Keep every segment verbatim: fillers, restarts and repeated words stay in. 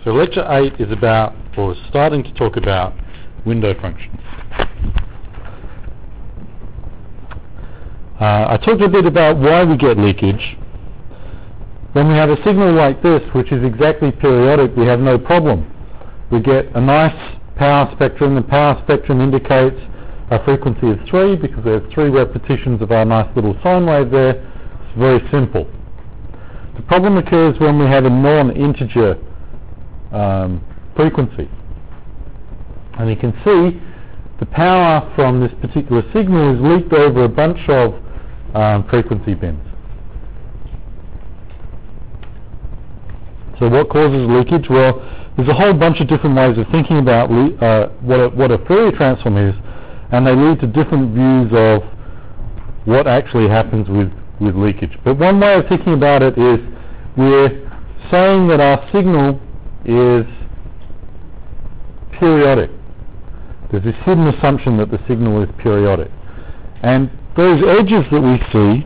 So lecture eight is about, or starting to talk about, window functions. Uh, I talked a bit about why we get leakage. When we have a signal like this, which is exactly periodic, we have no problem. We get a nice power spectrum. The power spectrum indicates a frequency of three because there's three repetitions of our nice little sine wave there. It's very simple. The problem occurs when we have a non-integer um, frequency. And you can see the power from this particular signal is leaked over a bunch of um, frequency bins. So what causes leakage? Well, there's a whole bunch of different ways of thinking about le uh, what, a, what a Fourier transform is, and they lead to different views of what actually happens with, with leakage. But one way of thinking about it is we're saying that our signal is periodic. There's this hidden assumption that the signal is periodic. And those edges that we see,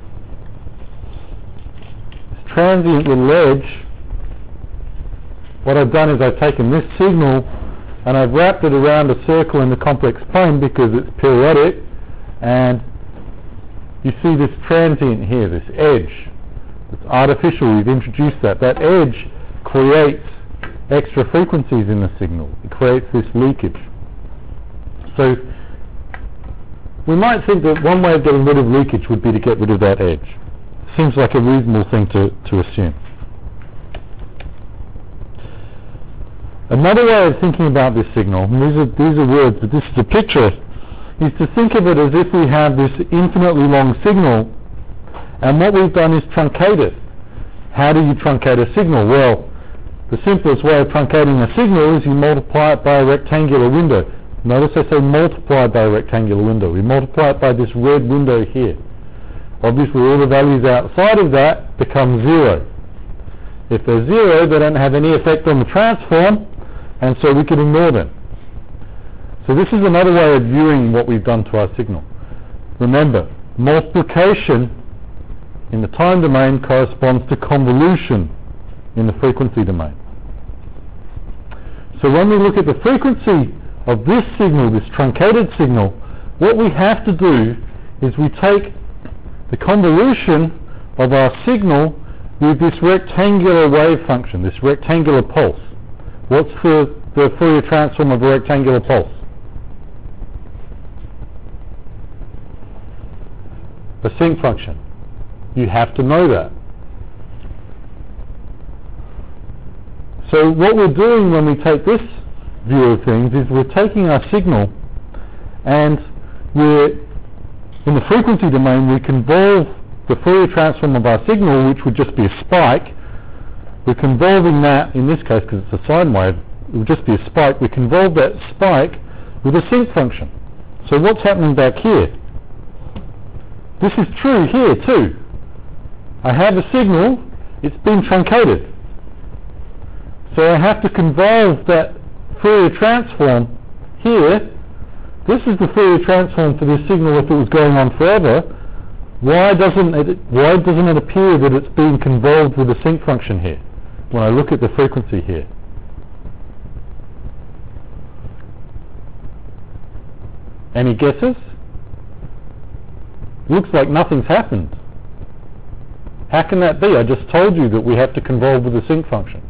this transient little edge, what I've done is I've taken this signal and I've wrapped it around a circle in the complex plane because it's periodic, and you see this transient here, this edge. It's artificial, we've introduced that. That edge creates extra frequencies in the signal. It creates this leakage. So we might think that one way of getting rid of leakage would be to get rid of that edge. Seems like a reasonable thing to, to assume. Another way of thinking about this signal, and these are, these are words, but this is a picture, is to think of it as if we have this infinitely long signal, and what we've done is truncate it. How do you truncate a signal? Well, the simplest way of truncating a signal is you multiply it by a rectangular window. Notice I say multiply by a rectangular window. We multiply it by this red window here. Obviously all the values outside of that become zero. If they're zero, they don't have any effect on the transform, and so we can ignore them. So this is another way of viewing what we've done to our signal. Remember, multiplication in the time domain corresponds to convolution in the frequency domain. So when we look at the frequency of this signal, this truncated signal, what we have to do is we take the convolution of our signal with this rectangular wave function, this rectangular pulse. What's the, the Fourier transform of a rectangular pulse? A sinc function. You have to know that. So what we're doing when we take this view of things is we're taking our signal and we're, in the frequency domain, we convolve the Fourier transform of our signal, which would just be a spike. We're convolving that, in this case, because it's a sine wave, it would just be a spike. We convolve that spike with a sinc function. So what's happening back here? This is true here too. I have a signal, it's been truncated. So I have to convolve that Fourier transform here. This is the Fourier transform for this signal if it was going on forever. Why doesn't it, why doesn't it appear that it's being convolved with a sinc function here when I look at the frequency here? Any guesses? Looks like nothing's happened. How can that be? I just told you that we have to convolve with a sinc function.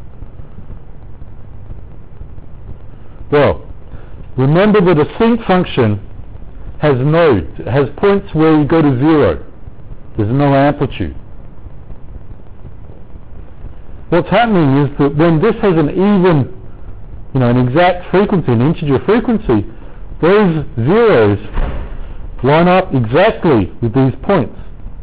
Well, remember that a sinc function has nodes, it has points where you go to zero. There's no amplitude. What's happening is that when this has an even, you know, an exact frequency, an integer frequency, those zeros line up exactly with these points.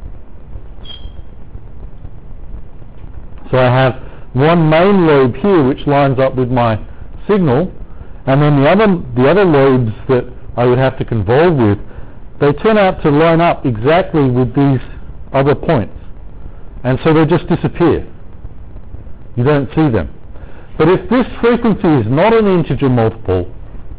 So I have one main lobe here which lines up with my signal, and then the other, the other lobes that I would have to convolve with, they turn out to line up exactly with these other points. And so they just disappear. You don't see them. But if this frequency is not an integer multiple,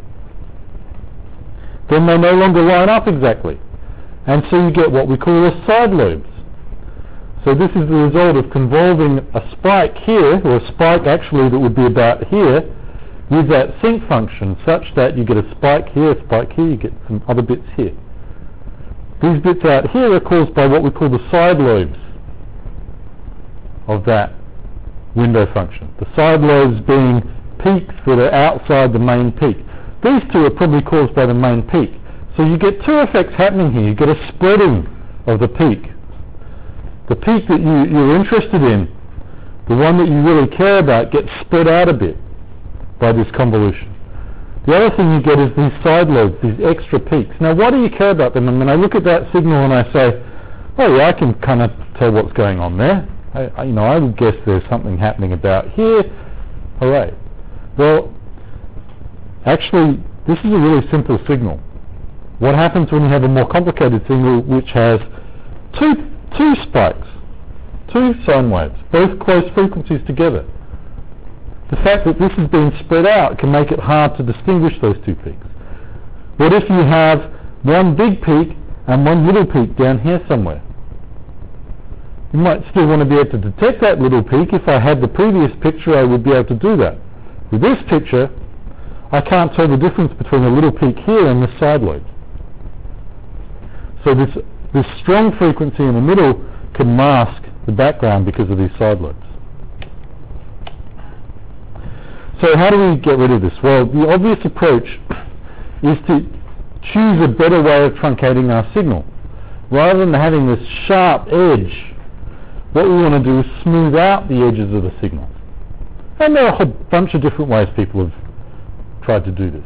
then they no longer line up exactly. And so you get what we call the side lobes. So this is the result of convolving a spike here, or a spike actually that would be about here, with that sinc function, such that you get a spike here, a spike here, you get some other bits here. These bits out here are caused by what we call the side lobes of that window function. The side lobes being peaks that are outside the main peak. These two are probably caused by the main peak. So you get two effects happening here. You get a spreading of the peak. The peak that you, you're interested in, the one that you really care about, gets spread out a bit by this convolution. The other thing you get is these side lobes, these extra peaks. Now, why do you care about them? And when I look at that signal and I say, oh yeah, I can kind of tell what's going on there. I, I, you know, I would guess there's something happening about here. Hooray. Well, actually, this is a really simple signal. What happens when you have a more complicated signal which has two, two spikes, two sine waves, both close frequencies together? The fact that this is being spread out can make it hard to distinguish those two peaks. What if you have one big peak and one little peak down here somewhere? You might still want to be able to detect that little peak. If I had the previous picture, I would be able to do that. With this picture, I can't tell the difference between the little peak here and the side lobe. So this, this strong frequency in the middle can mask the background because of these side lobes. So how do we get rid of this? Well, the obvious approach is to choose a better way of truncating our signal. Rather than having this sharp edge, what we want to do is smooth out the edges of the signal. And there are a whole bunch of different ways people have tried to do this.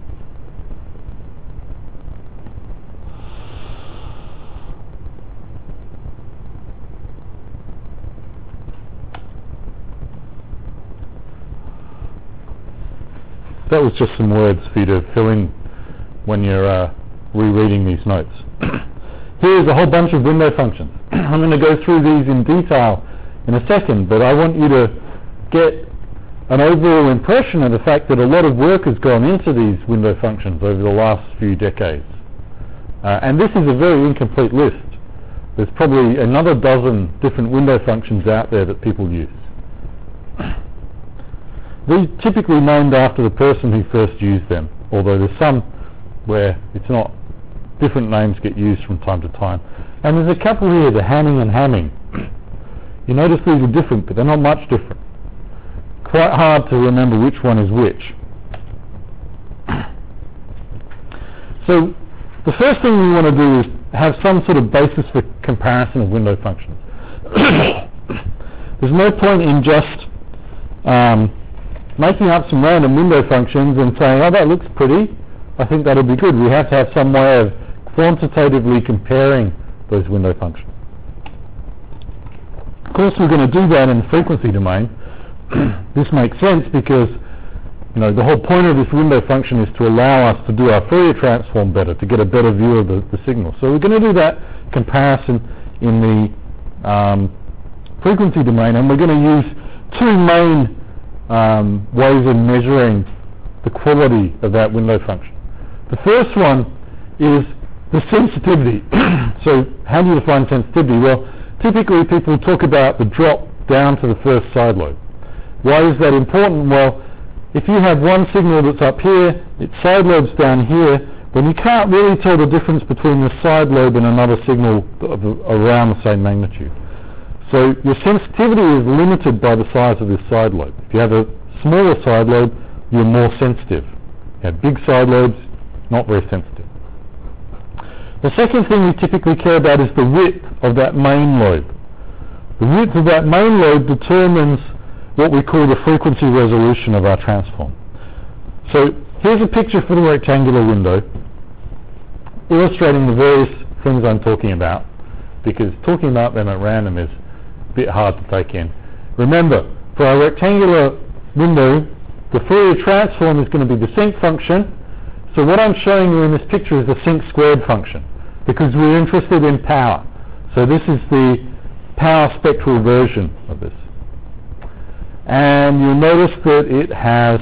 That was just some words for you to fill in when you're uh, rereading these notes. Here's a whole bunch of window functions. I'm going to go through these in detail in a second, but I want you to get an overall impression of the fact that a lot of work has gone into these window functions over the last few decades. Uh, and this is a very incomplete list. There's probably another dozen different window functions out there that people use. They're typically named after the person who first used them, although there's some where it's not. Different names get used from time to time. And there's a couple here, the Hanning and Hamming. You notice these are different, but they're not much different. Quite hard to remember which one is which. So the first thing we want to do is have some sort of basis for comparison of window functions. There's no point in just um, making up some random window functions and saying, oh, that looks pretty. I think that'll be good. We have to have some way of quantitatively comparing those window functions. Of course, we're going to do that in the frequency domain. This makes sense because, you know, the whole point of this window function is to allow us to do our Fourier transform better, to get a better view of the, the signal. So we're going to do that comparison in the um, frequency domain, and we're going to use two main um, ways of measuring the quality of that window function. The first one is the sensitivity. So how do you define sensitivity? Well, typically people talk about the drop down to the first side lobe. Why is that important? Well, if you have one signal that's up here, its side lobe's down here, then you can't really tell the difference between the side lobe and another signal of around the same magnitude. So your sensitivity is limited by the size of this side lobe. If you have a smaller side lobe, you're more sensitive. You have big side lobes, not very sensitive. The second thing we typically care about is the width of that main lobe. The width of that main lobe determines what we call the frequency resolution of our transform. So here's a picture for the rectangular window illustrating the various things I'm talking about, because talking about them at random is a bit hard to take in. Remember, for our rectangular window, the Fourier transform is going to be the sinc function. So what I'm showing you in this picture is the sinc squared function, because we're interested in power. So this is the power spectral version of this. And you'll notice that it has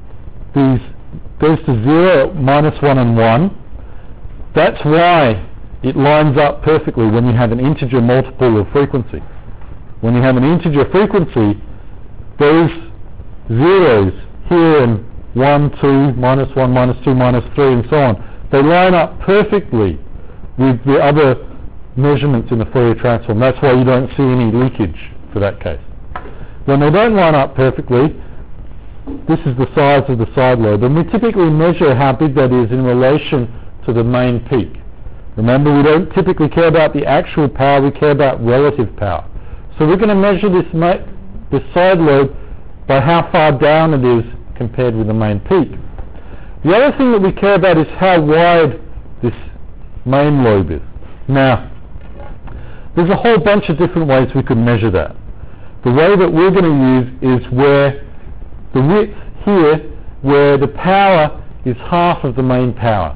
these, goes to zero, minus one and one. That's why it lines up perfectly when you have an integer multiple of frequency. When you have an integer frequency, those zeros here and one, two, minus one, minus two, minus three, and so on, they line up perfectly with the other measurements in the Fourier transform. That's why you don't see any leakage for that case. When they don't line up perfectly, this is the size of the side lobe, and we typically measure how big that is in relation to the main peak. Remember, we don't typically care about the actual power, we care about relative power. So we're going to measure this, ma- this side lobe by how far down it is compared with the main peak. The other thing that we care about is how wide this main lobe is. Now, there's a whole bunch of different ways we could measure that. The way that we're going to use is where the width here, where the power is half of the main power.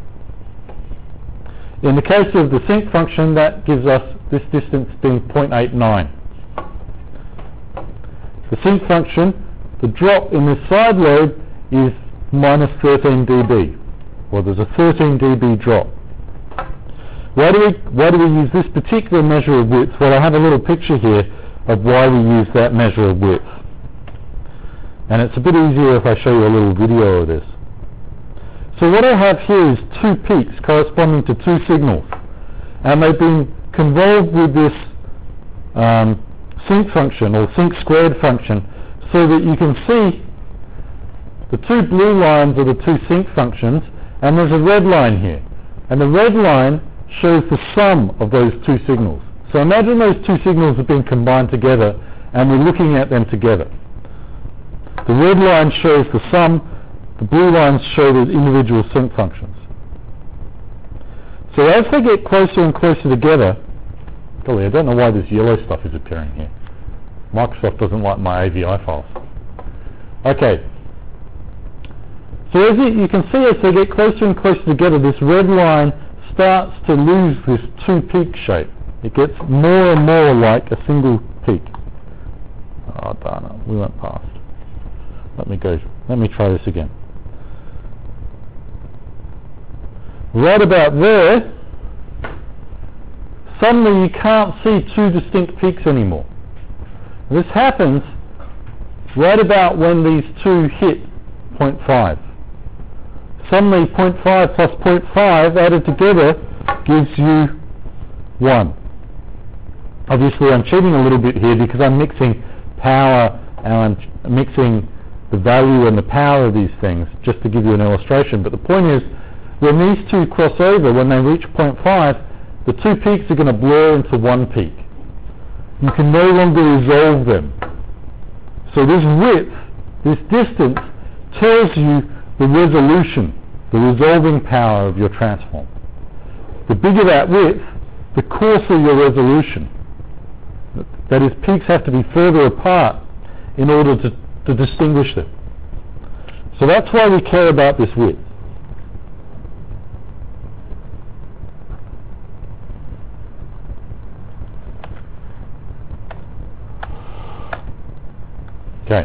In the case of the sinc function, that gives us this distance being zero point eight nine. The sinc function, the drop in this side lobe is minus thirteen dB. Well, there's a thirteen dB drop. Why do we why do we use this particular measure of width? Well, I have a little picture here of why we use that measure of width. And it's a bit easier if I show you a little video of this. So what I have here is two peaks corresponding to two signals, and they've been convolved with this um, sinc function, or sinc squared function, so that you can see the two blue lines are the two sinc functions, and there's a red line here. And the red line shows the sum of those two signals. So imagine those two signals have been combined together, and we're looking at them together. The red line shows the sum, the blue lines show the individual sinc functions. So as they get closer and closer together, golly, I don't know why this yellow stuff is appearing here. Microsoft doesn't like my A V I files. Okay. So as you, you can see, as they get closer and closer together, this red line starts to lose this two-peak shape. It gets more and more like a single peak. Oh, darn it, we went past. Let me go, let me try this again. Right about there, suddenly you can't see two distinct peaks anymore. This happens right about when these two hit zero point five. Suddenly zero point five plus zero point five added together gives you one. Obviously I'm cheating a little bit here because I'm mixing power and I'm mixing the value and the power of these things just to give you an illustration. But the point is, when these two cross over, when they reach zero point five, the two peaks are going to blur into one peak. You can no longer resolve them. So this width, this distance, tells you the resolution, the resolving power of your transform. The bigger that width, the coarser your resolution. That is, peaks have to be further apart in order to, to distinguish them. So that's why we care about this width. Okay.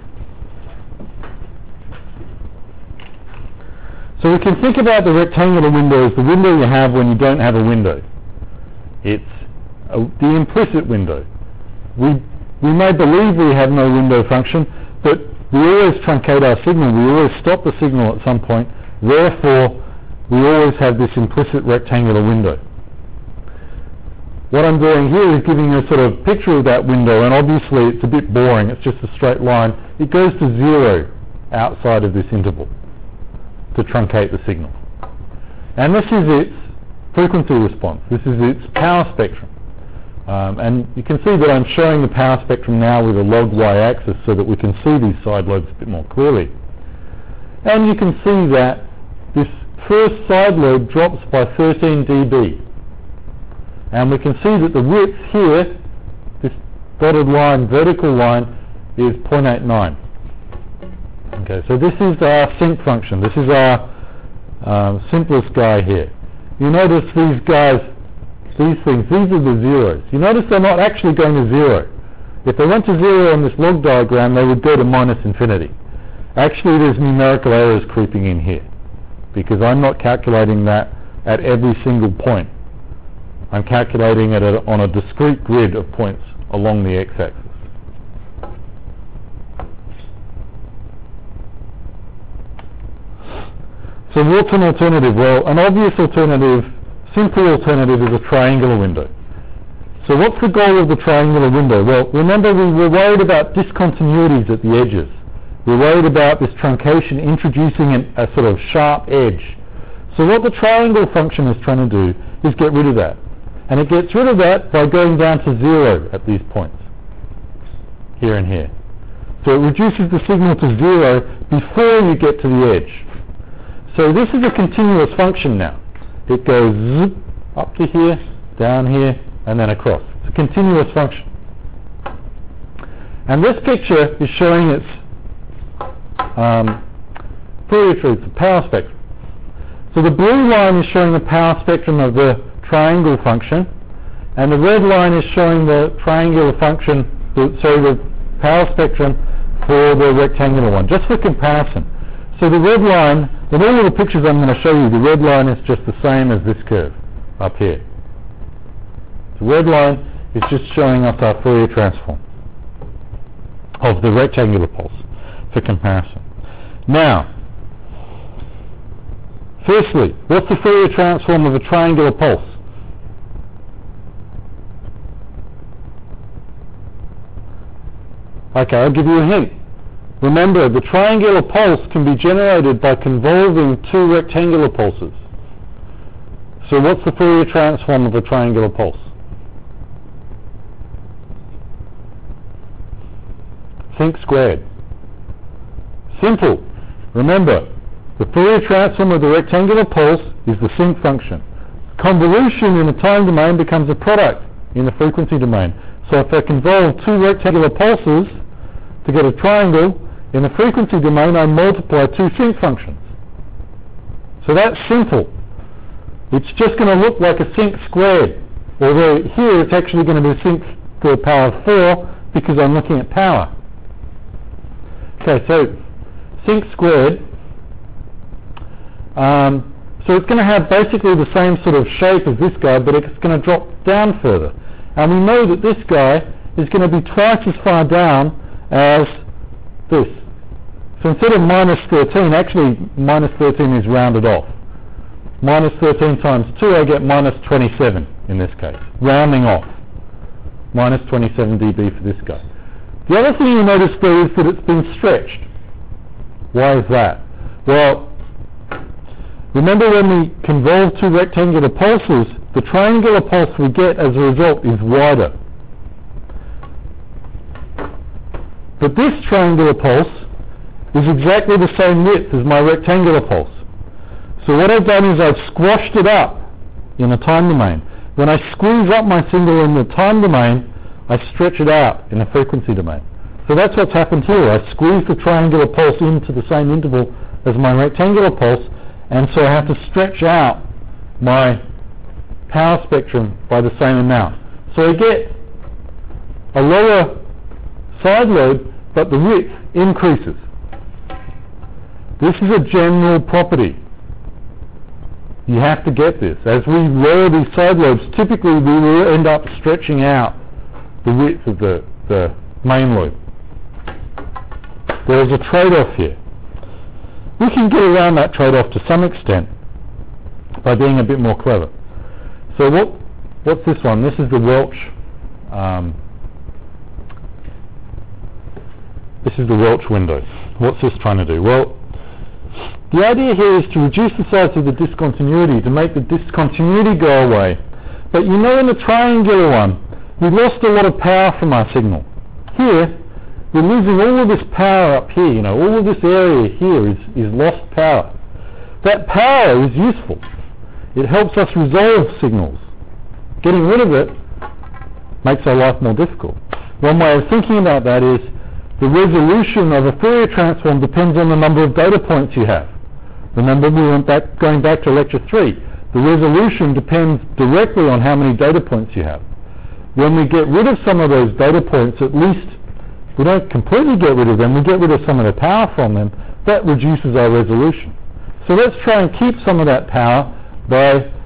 So we can think about the rectangular window as the window you have when you don't have a window. It's a, the implicit window. We, we may believe we have no window function, but we always truncate our signal. We always stop the signal at some point. Therefore, we always have this implicit rectangular window. What I'm doing here is giving you a sort of picture of that window, and obviously it's a bit boring. It's just a straight line. It goes to zero outside of this interval to truncate the signal. And this is its frequency response. This is its power spectrum. Um, and you can see that I'm showing the power spectrum now with a log y-axis so that we can see these side lobes a bit more clearly. And you can see that this first side lobe drops by thirteen dB. And we can see that the width here, this dotted line, vertical line, is zero point eight nine. Okay, so this is our sinc function. This is our um, simplest guy here. You notice these guys, these things, these are the zeros. You notice they're not actually going to zero. If they went to zero on this log diagram, they would go to minus infinity. Actually, there's numerical errors creeping in here because I'm not calculating that at every single point. I'm calculating it at, on a discrete grid of points along the x-axis. So what's an alternative? Well, an obvious alternative, simple alternative, is a triangular window. So what's the goal of the triangular window? Well, remember we were worried about discontinuities at the edges. We're worried about this truncation introducing an, a sort of sharp edge. So what the triangle function is trying to do is get rid of that. And it gets rid of that by going down to zero at these points, here and here. So it reduces the signal to zero before you get to the edge. So this is a continuous function now. It goes zip, up to here, down here, and then across. It's a continuous function. And this picture is showing its um, Fourier tree, the power spectrum. So the blue line is showing the power spectrum of the triangle function, and the red line is showing the triangular function, the, sorry, the power spectrum for the rectangular one, just for comparison. So the red line, in all of the pictures I'm going to show you, the red line is just the same as this curve up here. The red line is just showing us our Fourier transform of the rectangular pulse for comparison. Now, firstly, what's the Fourier transform of a triangular pulse? Okay, I'll give you a hint. Remember, the triangular pulse can be generated by convolving two rectangular pulses. So what's the Fourier transform of a triangular pulse? Think squared. Simple. Remember, the Fourier transform of the rectangular pulse is the sinc function. Convolution in the time domain becomes a product in the frequency domain. So if I convolve two rectangular pulses to get a triangle, in the frequency domain I multiply two sinc functions. So that's simple. It's just going to look like a sinc squared, although here it's actually going to be sinc to the power of four because I'm looking at power. Okay, so sinc squared, um, so it's going to have basically the same sort of shape as this guy, but it's going to drop down further. And we know that this guy is going to be twice as far down as this. So instead of minus thirteen, actually minus thirteen is rounded off. Minus thirteen times two, I get minus twenty-seven in this case, rounding off. Minus twenty-seven dB for this guy. The other thing you notice though is that it's been stretched. Why is that? Well, remember when we convolve two rectangular pulses, the triangular pulse we get as a result is wider. But this triangular pulse is exactly the same width as my rectangular pulse. So what I've done is I've squashed it up in the time domain. When I squeeze up my signal in the time domain, I stretch it out in the frequency domain. So that's what's happened here. I squeeze the triangular pulse into the same interval as my rectangular pulse, and so I have to stretch out my power spectrum by the same amount. So I get a lower side lobe, but the width increases. This is a general property. You have to get this. As we lower these side lobes, typically we will end up stretching out the width of the, the main lobe. There's a trade-off here. We can get around that trade-off to some extent by being a bit more clever. So what, what's this one? This is the Welch um, this is the Welch window. What's this trying to do? Well, the idea here is to reduce the size of the discontinuity, to make the discontinuity go away. But you know in the triangular one, we lost a lot of power from our signal. Here, we're losing all of this power up here, you know, all of this area here is, is lost power. That power is useful. It helps us resolve signals. Getting rid of it makes our life more difficult. One way of thinking about that is the resolution of a Fourier transform depends on the number of data points you have. Remember, we went back, going back to lecture three. The resolution depends directly on how many data points you have. When we get rid of some of those data points, at least we don't completely get rid of them, we get rid of some of the power from them, that reduces our resolution. So let's try and keep some of that power by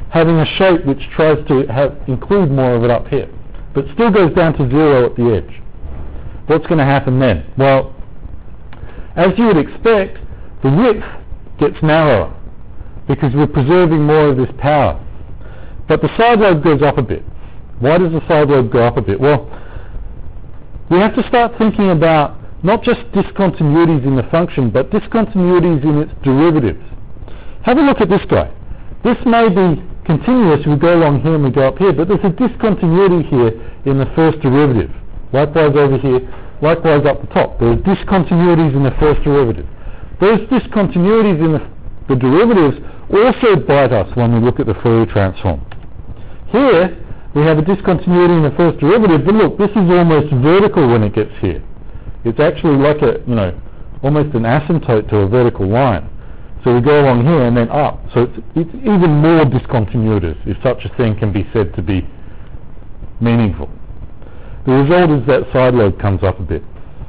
having a shape which tries to have, include more of it up here, but still goes down to zero at the edge. What's going to happen then? Well, as you would expect, the width gets narrower because we're preserving more of this power. But the side lobe goes up a bit. Why does the side lobe go up a bit? Well, we have to start thinking about not just discontinuities in the function, but discontinuities in its derivatives. Have a look at this guy. This may be continuous, we go along here and we go up here, but there's a discontinuity here in the first derivative. Likewise over here, likewise up the top. There's discontinuities in the first derivative. Those discontinuities in the, the derivatives also bite us when we look at the Fourier transform. Here, we have a discontinuity in the first derivative, but look, this is almost vertical when it gets here. It's actually like a, you know, almost an asymptote to a vertical line. So we go along here and then up. So it's, it's even more discontinuitous, if such a thing can be said to be meaningful. The result is that side lobe comes up a bit.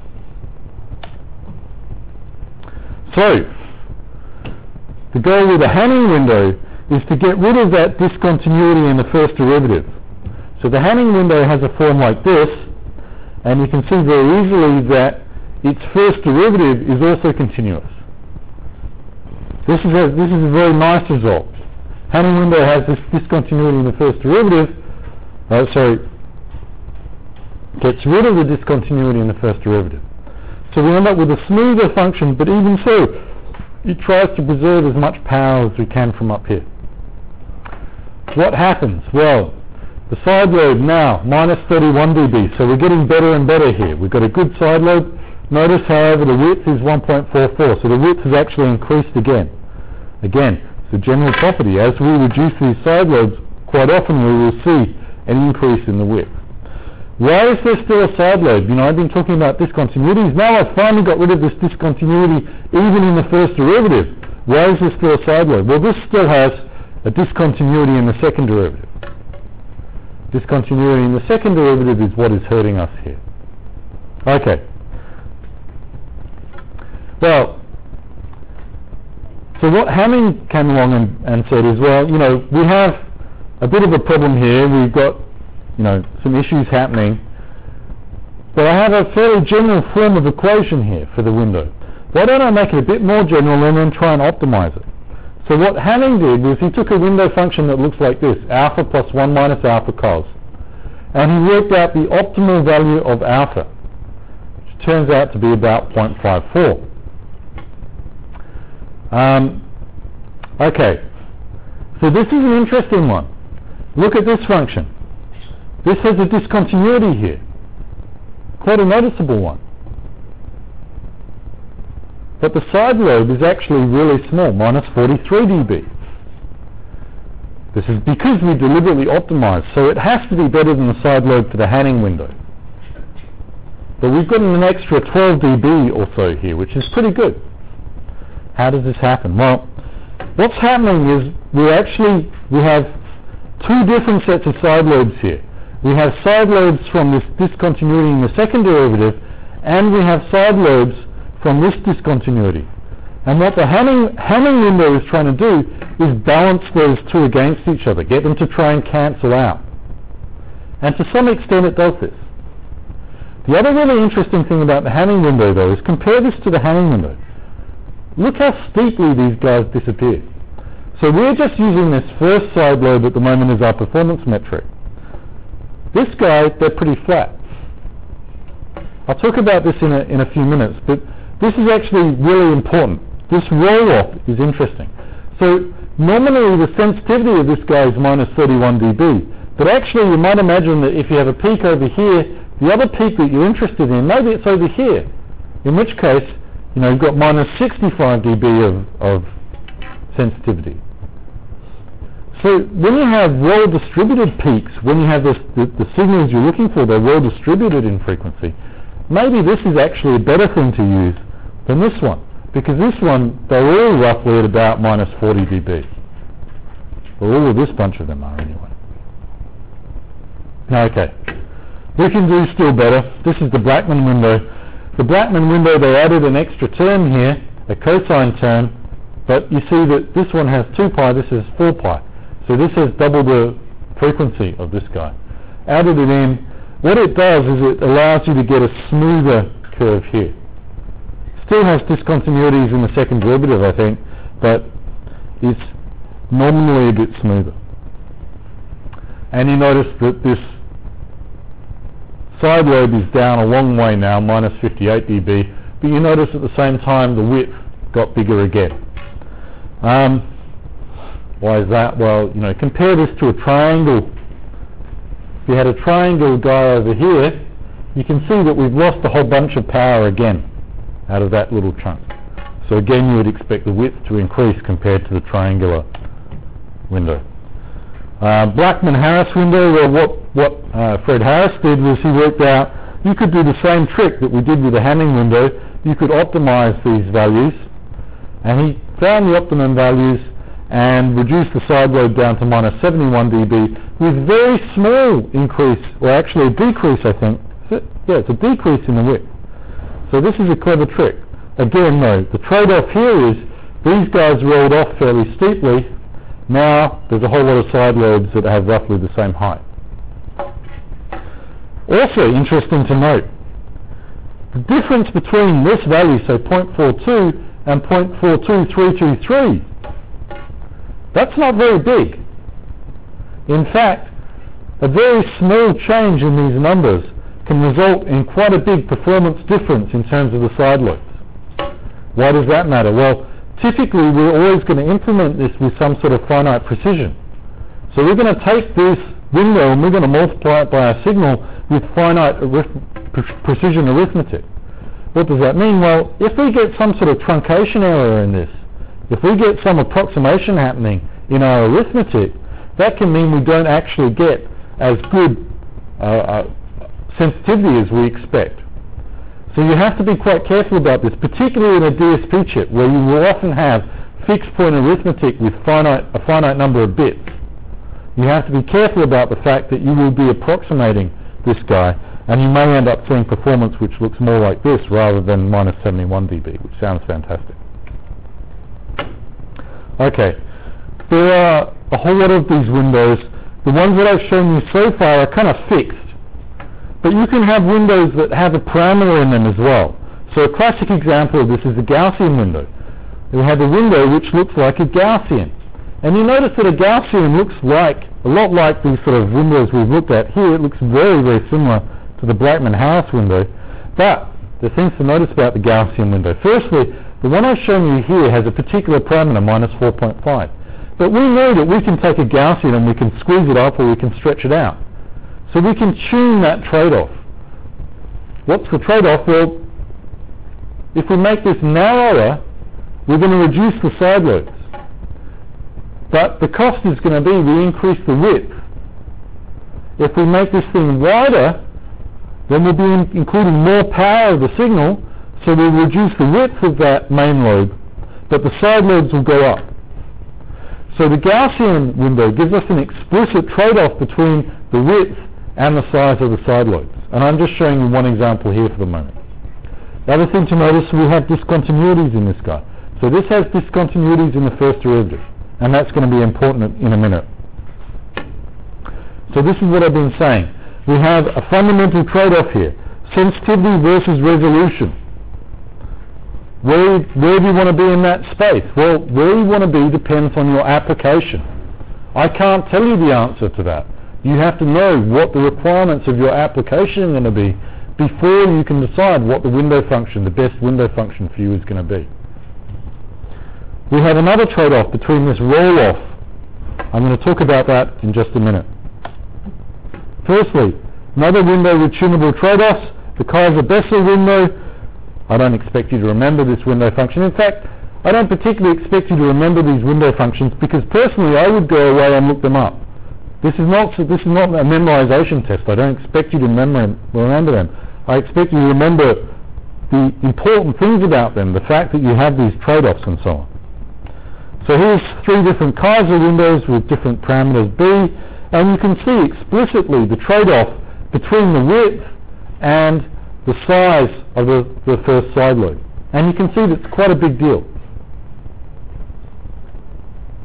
So, the goal with the Hanning window is to get rid of that discontinuity in the first derivative. So the Hanning window has a form like this, and you can see very easily that its first derivative is also continuous. This is a, this is a very nice result. Hanning window has this discontinuity in the first derivative, uh, sorry, gets rid of the discontinuity in the first derivative. So we end up with a smoother function, but even so, it tries to preserve as much power as we can from up here. What happens? Well, the side lobe now, minus thirty-one dB, so we're getting better and better here. We've got a good side lobe. Notice, however, the width is one point four four, so the width has actually increased again. Again, it's a general property. As we reduce these side lobes, quite often we will see an increase in the width. Why is there still a side lobe? You know, I've been talking about discontinuities. Now I've finally got rid of this discontinuity even in the first derivative. Why is there still a side lobe? Well, this still has a discontinuity in the second derivative. Discontinuity in the second derivative is what is hurting us here. Okay. Well, so what Hanning came along and, and said is, well, you know, we have a bit of a problem here. We've got, you know, some issues happening. But I have a fairly general form of equation here for the window. Why don't I make it a bit more general and then try and optimize it? So what Hanning did was he took a window function that looks like this, alpha plus one minus alpha cos. And he worked out the optimal value of alpha, which turns out to be about zero point five four. Um, okay, so this is an interesting one. Look at this function. This has a discontinuity here, quite a noticeable one. But the side lobe is actually really small, minus forty-three dB. This is because we deliberately optimized, so it has to be better than the side lobe for the Hanning window. But we've got an extra twelve dB or so here, which is pretty good. How does this happen? Well, what's happening is we actually, we have two different sets of side lobes here. We have side lobes from this discontinuity in the second derivative, and we have side lobes from this discontinuity. And what the Hanning, Hanning window is trying to do is balance those two against each other, get them to try and cancel out. And to some extent it does this. The other really interesting thing about the Hanning window, though, is compare this to the Hanning window. Look how steeply these guys disappear. So we're just using this first side lobe at the moment as our performance metric. This guy, they're pretty flat. I'll talk about this in a, in a few minutes, but this is actually really important. This roll-off is interesting. So nominally the sensitivity of this guy is minus thirty-one dB, but actually you might imagine that if you have a peak over here, the other peak that you're interested in, maybe it's over here, in which case, you know, you've got minus sixty-five dB of, of sensitivity. So when you have well-distributed peaks, when you have this, the, the signals you're looking for, they're well-distributed in frequency, maybe this is actually a better thing to use than this one, because this one, they're all roughly at about minus forty dB. Well, all of this bunch of them are anyway. Okay, we can do still better. This is the Blackman window. The Blackman window, they added an extra term here, a cosine term, but you see that this one has two pi, this is four pi. So this has double the frequency of this guy. Added it in. What it does is it allows you to get a smoother curve here. Still has discontinuities in the second derivative, I think, but it's nominally a bit smoother. And you notice that this side lobe is down a long way now, minus fifty-eight d B, but you notice at the same time the width got bigger again. Um, why is that? Well, you know, compare this to a triangle. If you had a triangle guy over here, you can see that we've lost a whole bunch of power again out of that little chunk. So again, you would expect the width to increase compared to the triangular window. Uh, Blackman-Harris window, well, what, what uh, Fred Harris did was he worked out you could do the same trick that we did with the Hamming window. You could optimize these values, and he found the optimum values and reduced the side lobe down to minus seventy-one d B with very small increase, or actually a decrease, I think. Yeah, it's a decrease in the width. So this is a clever trick. Again, though, the trade-off here is these guys rolled off fairly steeply. Now there's a whole lot of side lobes that have roughly the same height. Also interesting to note, the difference between this value, say zero point four two, and zero point four two three two three, that's not very big. In fact, a very small change in these numbers can result in quite a big performance difference in terms of the side lobes. Why does that matter? Well, typically we're always going to implement this with some sort of finite precision. So we're going to take this window and we're going to multiply it by a signal with finite arith- pre- precision arithmetic. What does that mean? Well, if we get some sort of truncation error in this, if we get some approximation happening in our arithmetic, that can mean we don't actually get as good uh, uh, sensitivity as we expect. So you have to be quite careful about this, particularly in a D S P chip where you will often have fixed point arithmetic with finite, a finite number of bits. You have to be careful about the fact that you will be approximating this guy, and you may end up seeing performance which looks more like this rather than minus seventy-one d B, which sounds fantastic. Okay, there are a whole lot of these windows. The ones that I've shown you so far are kind of fixed, but you can have windows that have a parameter in them as well. So a classic example of this is the Gaussian window. We have a window which looks like a Gaussian. And you notice that a Gaussian looks like, a lot like these sort of windows we've looked at here. It looks very, very similar to the Blackman-Harris window. But there are things to notice about the Gaussian window. Firstly, the one I've shown you here has a particular parameter, minus four point five. But we know that we can take a Gaussian and we can squeeze it up or we can stretch it out. So we can tune that trade-off. What's the trade-off? Well, if we make this narrower, we're going to reduce the side lobes. But the cost is going to be we increase the width. If we make this thing wider, then we'll be in including more power of the signal, so we'll reduce the width of that main lobe, but the side lobes will go up. So the Gaussian window gives us an explicit trade-off between the width and the size of the side lobes. And I'm just showing you one example here for the moment. The other thing to notice, we have discontinuities in this guy. So this has discontinuities in the first derivative, and that's going to be important in a minute. So this is what I've been saying. We have a fundamental trade-off here. Sensitivity versus resolution. Where, where do you want to be in that space? Well, where you want to be depends on your application. I can't tell you the answer to that. You have to know what the requirements of your application are going to be before you can decide what the window function, the best window function for you is going to be. We have another trade-off between this roll-off. I'm going to talk about that in just a minute. Firstly, another window with tunable trade-offs, the Kaiser-Bessel window. I don't expect you to remember this window function. In fact, I don't particularly expect you to remember these window functions because personally I would go away and look them up. This is not, this is not a memorization test. I don't expect you to remember, remember them. I expect you to remember the important things about them, the fact that you have these trade-offs and so on. So here's three different Kaiser windows with different parameters B, and you can see explicitly the trade-off between the width and the size of the, the first side lobe. And you can see that's quite a big deal.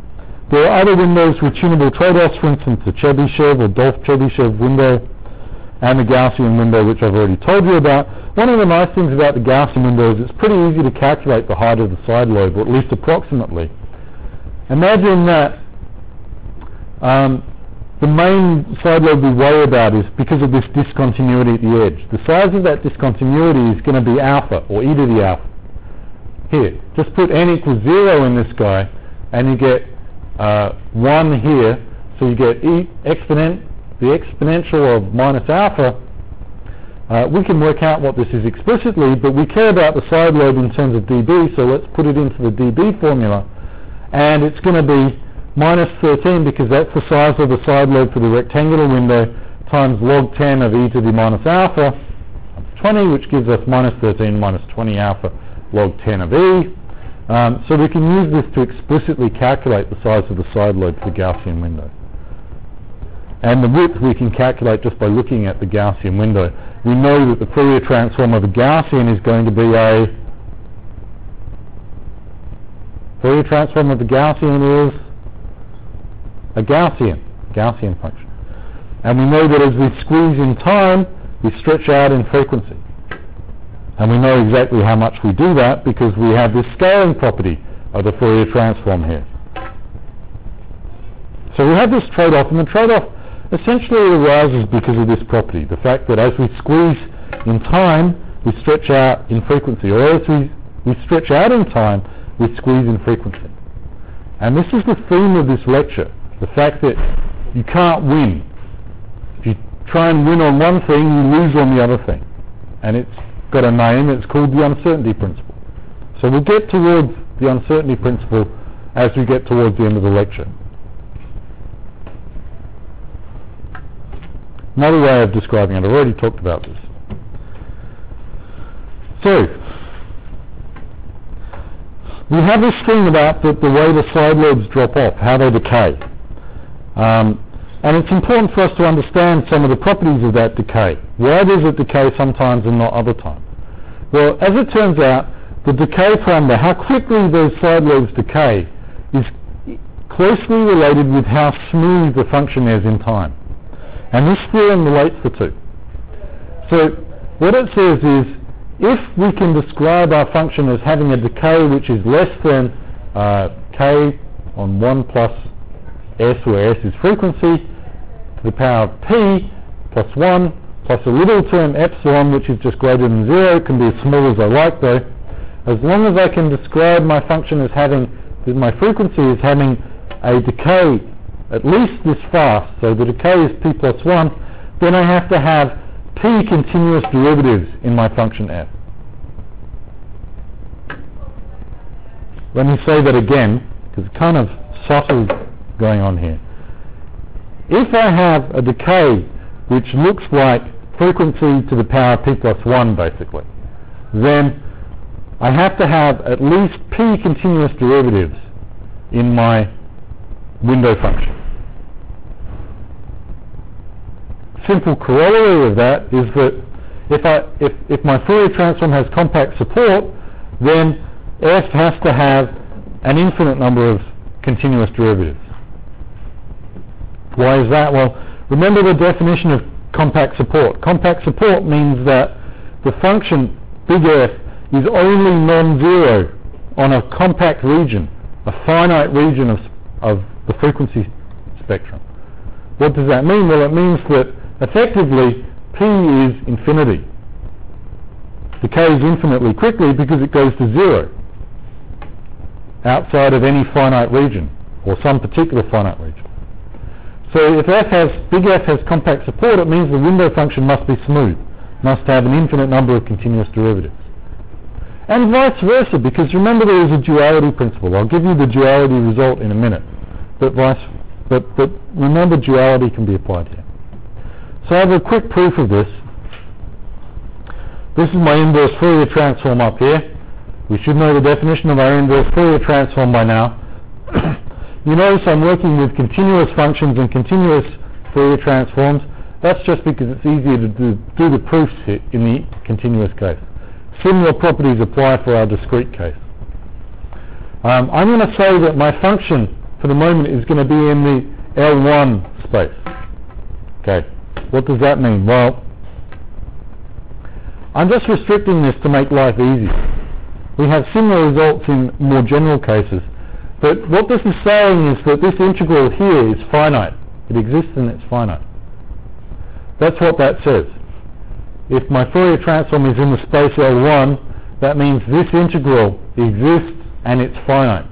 There are other windows with tunable trade-offs, for instance the Chebyshev or Dolf-Chebyshev window and the Gaussian window, which I've already told you about. One of the nice things about the Gaussian window is it's pretty easy to calculate the height of the side lobe, or at least approximately. Imagine that um, the main side lobe we worry about is because of this discontinuity at the edge. The size of that discontinuity is going to be alpha, or e to the alpha. Here, just put n equals zero in this guy, and you get uh, one here, so you get e exponent, the exponential of minus alpha. Uh, we can work out what this is explicitly, but we care about the side lobe in terms of dB, so let's put it into the dB formula, and it's going to be minus thirteen because that's the size of the side lobe for the rectangular window times log ten of e to the minus alpha twenty, which gives us minus thirteen minus twenty alpha log ten of e. Um, so we can use this to explicitly calculate the size of the side lobe for the Gaussian window. And the width we can calculate just by looking at the Gaussian window. We know that the Fourier transform of a Gaussian is going to be a Fourier transform of the Gaussian is a Gaussian, Gaussian function. And we know that as we squeeze in time, we stretch out in frequency. And we know exactly how much we do that because we have this scaling property of the Fourier transform here. So we have this trade-off, and the trade-off essentially arises because of this property, the fact that as we squeeze in time, we stretch out in frequency, or as we, we stretch out in time, we squeeze in frequency. And this is the theme of this lecture, the fact that you can't win. If you try and win on one thing, you lose on the other thing. And it's got a name, it's called the uncertainty principle. So we'll get towards the uncertainty principle as we get towards the end of the lecture. Another way of describing it, I've already talked about this. So, we have this thing about the, the way the side lobes drop off, how they decay. Um, and it's important for us to understand some of the properties of that decay. Why does it decay sometimes and not other times? Well, as it turns out, the decay parameter, how quickly those side lobes decay, is closely related with how smooth the function is in time. And this theorem relates the two. So what it says is, if we can describe our function as having a decay which is less than uh, k on one plus s, where s is frequency, to the power of p plus one, plus a little term epsilon, which is just greater than zero, can be as small as I like though. As long as I can describe my function as having, my frequency as having a decay at least this fast, so the decay is p plus one, then I have to have p continuous derivatives in my function f. Let me say that again, because it's kind of subtle going on here. If I have a decay which looks like frequency to the power of p plus one basically, then I have to have at least p continuous derivatives in my window function. Simple corollary of that is that if, I, if, if my Fourier transform has compact support, then f has to have an infinite number of continuous derivatives. Why is that? Well, remember the definition of compact support. Compact support means that the function big F is only non-zero on a compact region, a finite region of, of the frequency spectrum. What does that mean? Well, it means that effectively p is infinity. Decays infinitely quickly because it goes to zero outside of any finite region or some particular finite region. So if F has, big F has compact support, it means the window function must be smooth, must have an infinite number of continuous derivatives. And vice versa, because remember there is a duality principle. I'll give you the duality result in a minute, but, vice, but, but remember duality can be applied here. So I have a quick proof of this. This is my inverse Fourier transform up here. We should know the definition of our inverse Fourier transform by now. You notice I'm working with continuous functions and continuous Fourier transforms. That's just because it's easier to do, do the proofs here in the continuous case. Similar properties apply for our discrete case. Um, I'm going to say that my function for the moment is going to be in the L one space. Okay, what does that mean? Well, I'm just restricting this to make life easy. We have similar results in more general cases, but what this is saying is that this integral here is finite. It exists and it's finite. That's what that says. If my Fourier transform is in the space L one, that means this integral exists and it's finite.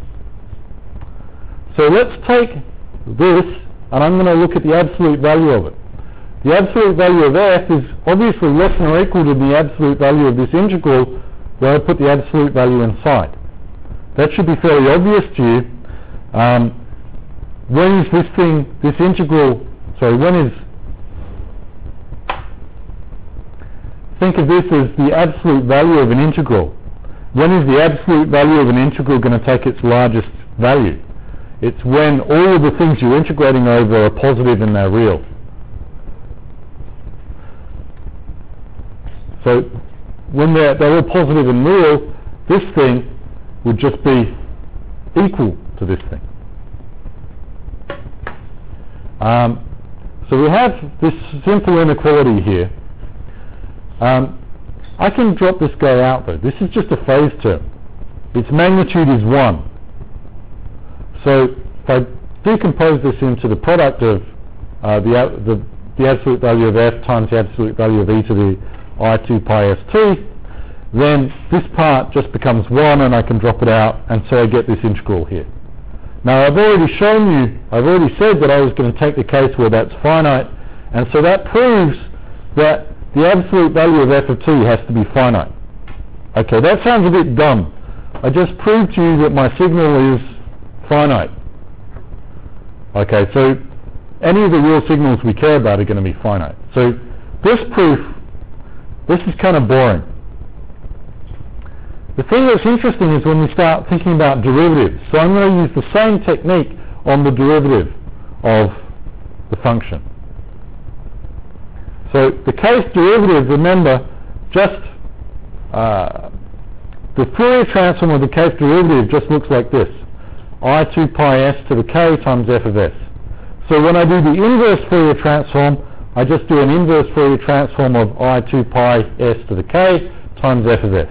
So let's take this, and I'm going to look at the absolute value of it. The absolute value of f is obviously less than or equal to the absolute value of this integral where I put the absolute value inside. That should be fairly obvious to you. Um, when is this thing, this integral, sorry, when is, think of this as the absolute value of an integral. When is the absolute value of an integral going to take its largest value? It's when all of the things you're integrating over are positive and they're real. So when they're, they're all positive and real, this thing would just be equal to this thing. Um, so we have this simple inequality here. Um, I can drop this guy out though. This is just a phase term. Its magnitude is one. So if I decompose this into the product of uh, the, the, the absolute value of f times the absolute value of e to the I two pi st, then this part just becomes one and I can drop it out, and so I get this integral here. Now I've already shown you, I've already said that I was going to take the case where that's finite, and so that proves that the absolute value of f of t has to be finite. Okay, that sounds a bit dumb. I just proved to you that my signal is finite. Okay, so any of the real signals we care about are going to be finite. So this proof, this is kind of boring. The thing that's interesting is when we start thinking about derivatives. So I'm going to use the same technique on the derivative of the function. So the case derivative, remember, just uh, the Fourier transform of the case derivative just looks like this. I two pi s to the k times f of s. So when I do the inverse Fourier transform, I just do an inverse Fourier transform of I two pi s to the k times f of s.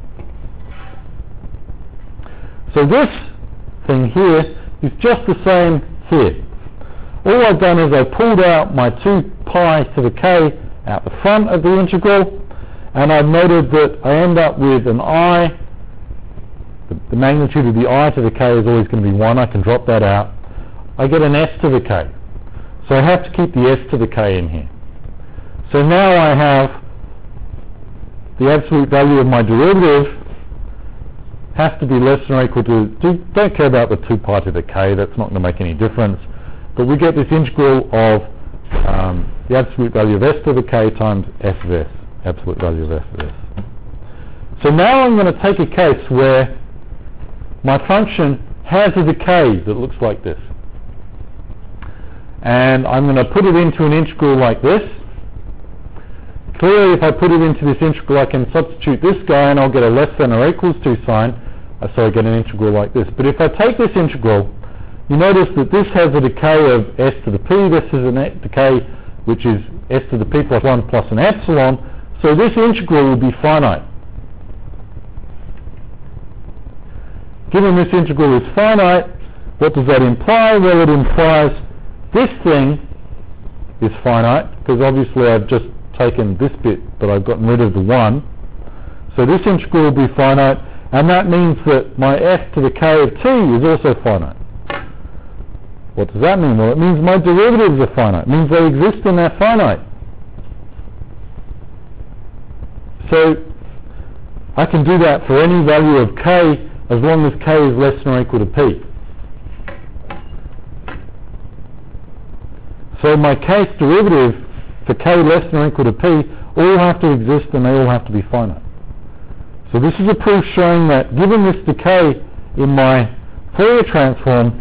So this thing here is just the same here. All I've done is I pulled out my two pi to the k out the front of the integral, and I've noted that I end up with an I, the, the magnitude of the I to the k is always going to be one, I can drop that out. I get an s to the k. So I have to keep the s to the k in here. So now I have the absolute value of my derivative has to be less than or equal to, don't care about the two pi to the k, that's not going to make any difference. But we get this integral of um, the absolute value of s to the k times f of s, absolute value of f of s. So now I'm going to take a case where my function has a decay that looks like this. And I'm going to put it into an integral like this. Clearly, if I put it into this integral, I can substitute this guy and I'll get a less than or equals to sign, so I get an integral like this. But if I take this integral, you notice that this has a decay of s to the p, this is a decay which is s to the p plus one plus an epsilon, so this integral will be finite. Given this integral is finite, what does that imply? Well, it implies this thing is finite, because obviously I've just taken this bit, but I've gotten rid of the one. So this integral will be finite, and that means that my f to the k of t is also finite. What does that mean? Well, it means my derivatives are finite. It means they exist and they're finite. So I can do that for any value of k as long as k is less than or equal to p. So my case derivative for k less than or equal to p all have to exist and they all have to be finite. So this is a proof showing that given this decay in my Fourier transform,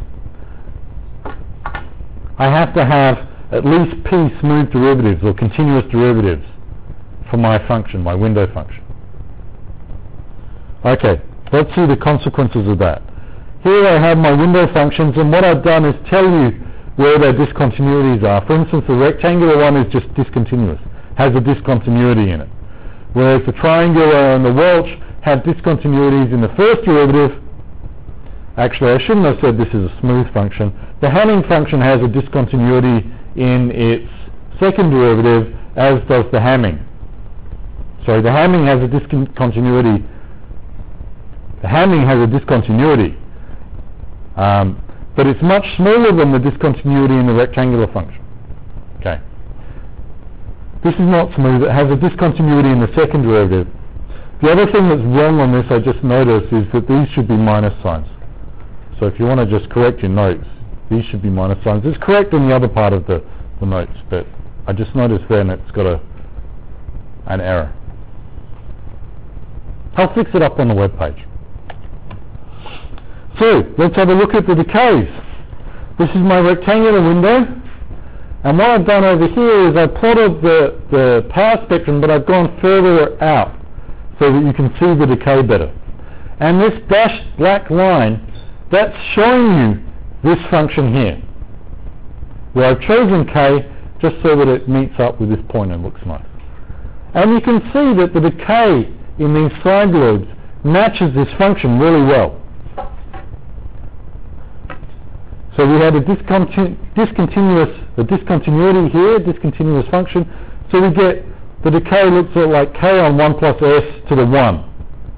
I have to have at least p smooth derivatives or continuous derivatives for my function, my window function. Okay, let's see the consequences of that. here I have my window functions, and what I've done is tell you where their discontinuities are. For instance, the rectangular one is just discontinuous, has a discontinuity in it. Whereas the triangular and the Welch have discontinuities in the first derivative. Actually, I shouldn't have said this is a smooth function. The Hanning function has a discontinuity in its second derivative, as does the Hamming. Sorry, the Hamming has a discontinuity. The Hamming has a discontinuity, um, but it's much smaller than the discontinuity in the rectangular function. Okay. This is not smooth. It has a discontinuity in the second derivative. The other thing that's wrong on this, I just noticed, is that these should be minus signs. So if you want to just correct your notes, these should be minus signs. It's correct in the other part of the, the notes, but I just noticed then it's got a an error. I'll fix it up on the web page. So let's have a look at the decays. This is my rectangular window, and what I've done over here is I plotted the, the power spectrum, but I've gone further out so that you can see the decay better. And this dashed black line, that's showing you this function here, where I've chosen k just so that it meets up with this point and looks nice. And you can see that the decay in these side lobes matches this function really well. So we had a discontinu discontinuous, a discontinuity here, discontinuous function. So we get the decay looks like k on one plus s to the one.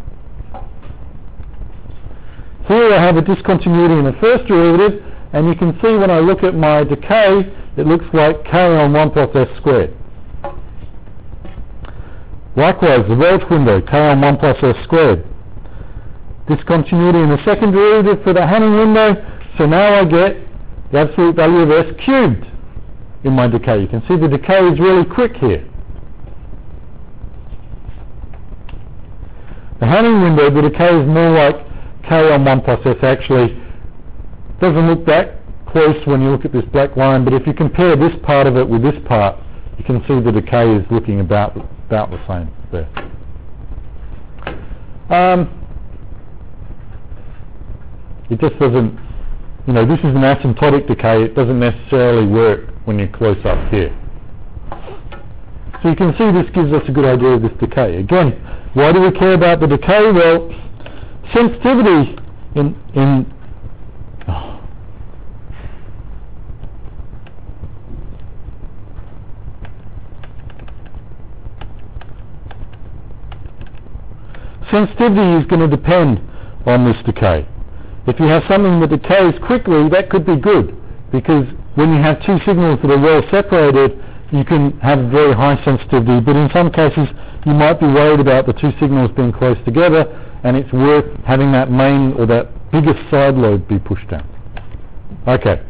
Here I have a discontinuity in the first derivative, and you can see when I look at my decay, it looks like k on one plus s squared. Likewise, the Welch window, k on one plus s squared. Discontinuity in the second derivative for the Hanning window, so now I get the absolute value of s cubed in my decay. You can see the decay is really quick here. The Hanning window, the decay is more like k on one plus s. Actually, doesn't look that close when you look at this black line, but if you compare this part of it with this part, you can see the decay is looking about about the same there. Um, it just doesn't, you know, this is an asymptotic decay. It doesn't necessarily work when you're close up here. So you can see this gives us a good idea of this decay. Again, why do we care about the decay? Well, sensitivity in in oh. sensitivity is going to depend on this decay. If you have something that decays quickly, that could be good, because when you have two signals that are well separated, you can have very high sensitivity, but in some cases you might be worried about the two signals being close together, and it's worth having that main or that biggest side lobe be pushed down. Okay.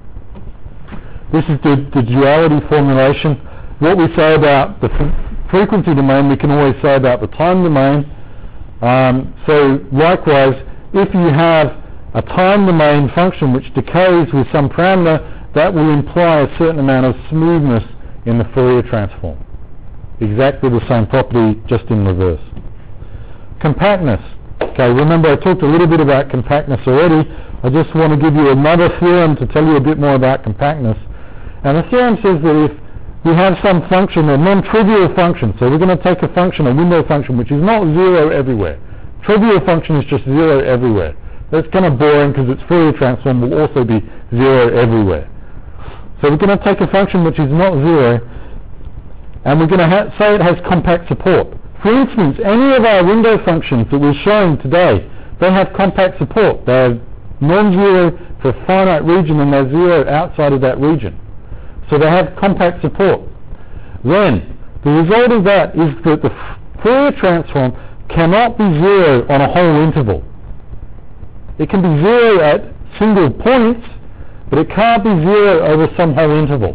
This is the, the duality formulation. What we say about the f frequency domain, we can always say about the time domain. Um, so likewise, if you have a time domain function which decays with some parameter, that will imply a certain amount of smoothness in the Fourier transform. Exactly the same property, just in reverse. Compactness. Okay, remember I talked a little bit about compactness already. I just want to give you another theorem to tell you a bit more about compactness. And the theorem says that if we have some function, a non-trivial function, so we're going to take a function, a window function, which is not zero everywhere. Trivial function is just zero everywhere. That's kind of boring because its Fourier transform will also be zero everywhere. So we're going to take a function which is not zero, and we're going to say it has compact support. For instance, any of our window functions that we're showing today, they have compact support. They're non-zero for a finite region, and they're zero outside of that region. So they have compact support. Then, the result of that is that the Fourier transform cannot be zero on a whole interval. It can be zero at single points, but it can't be zero over some whole interval.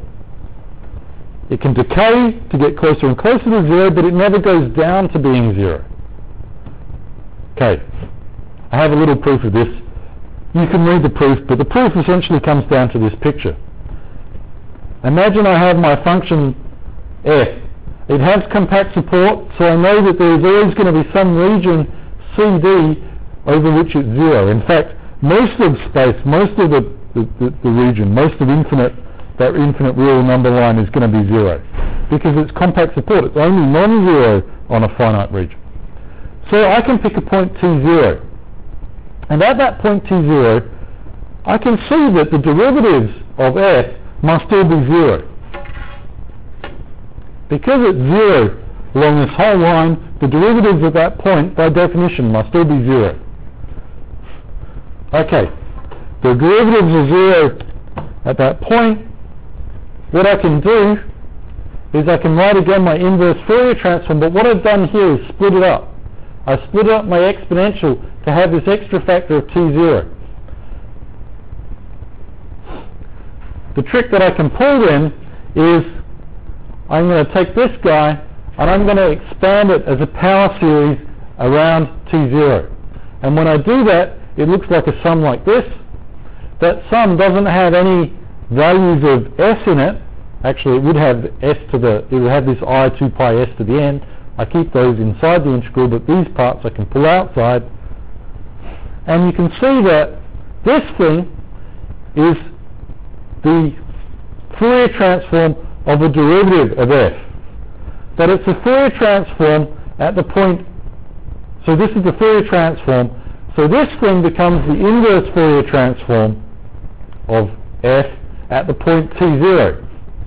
It can decay to get closer and closer to zero, but it never goes down to being zero. Okay, I have a little proof of this. You can read the proof, but the proof essentially comes down to this picture. Imagine I have my function f. It has compact support, so I know that there is always going to be some region C D over which it's zero. In fact, most of space, most of the, the, the, the region, most of infinite, that infinite real number line is going to be zero because it's compact support. It's only non-zero on a finite region. So I can pick a point t zero. And at that point t zero, I can see that the derivatives of f must all be zero. Because it's zero along this whole line, the derivatives at that point, by definition, must all be zero. Okay, the derivatives are zero at that point. What I can do is I can write again my inverse Fourier transform, but what I've done here is split it up. I split up my exponential to have this extra factor of t zero. The trick that I can pull then is I'm going to take this guy and I'm going to expand it as a power series around t zero. And when I do that, it looks like a sum like this. That sum doesn't have any values of s in it. Actually, it would have s to the, it would have this I two pi s to the end. I keep those inside the integral, but these parts I can pull outside. And you can see that this thing is the Fourier transform of a derivative of f. But it's a Fourier transform at the point, so this is the Fourier transform, so this thing becomes the inverse Fourier transform of f at the point t zero.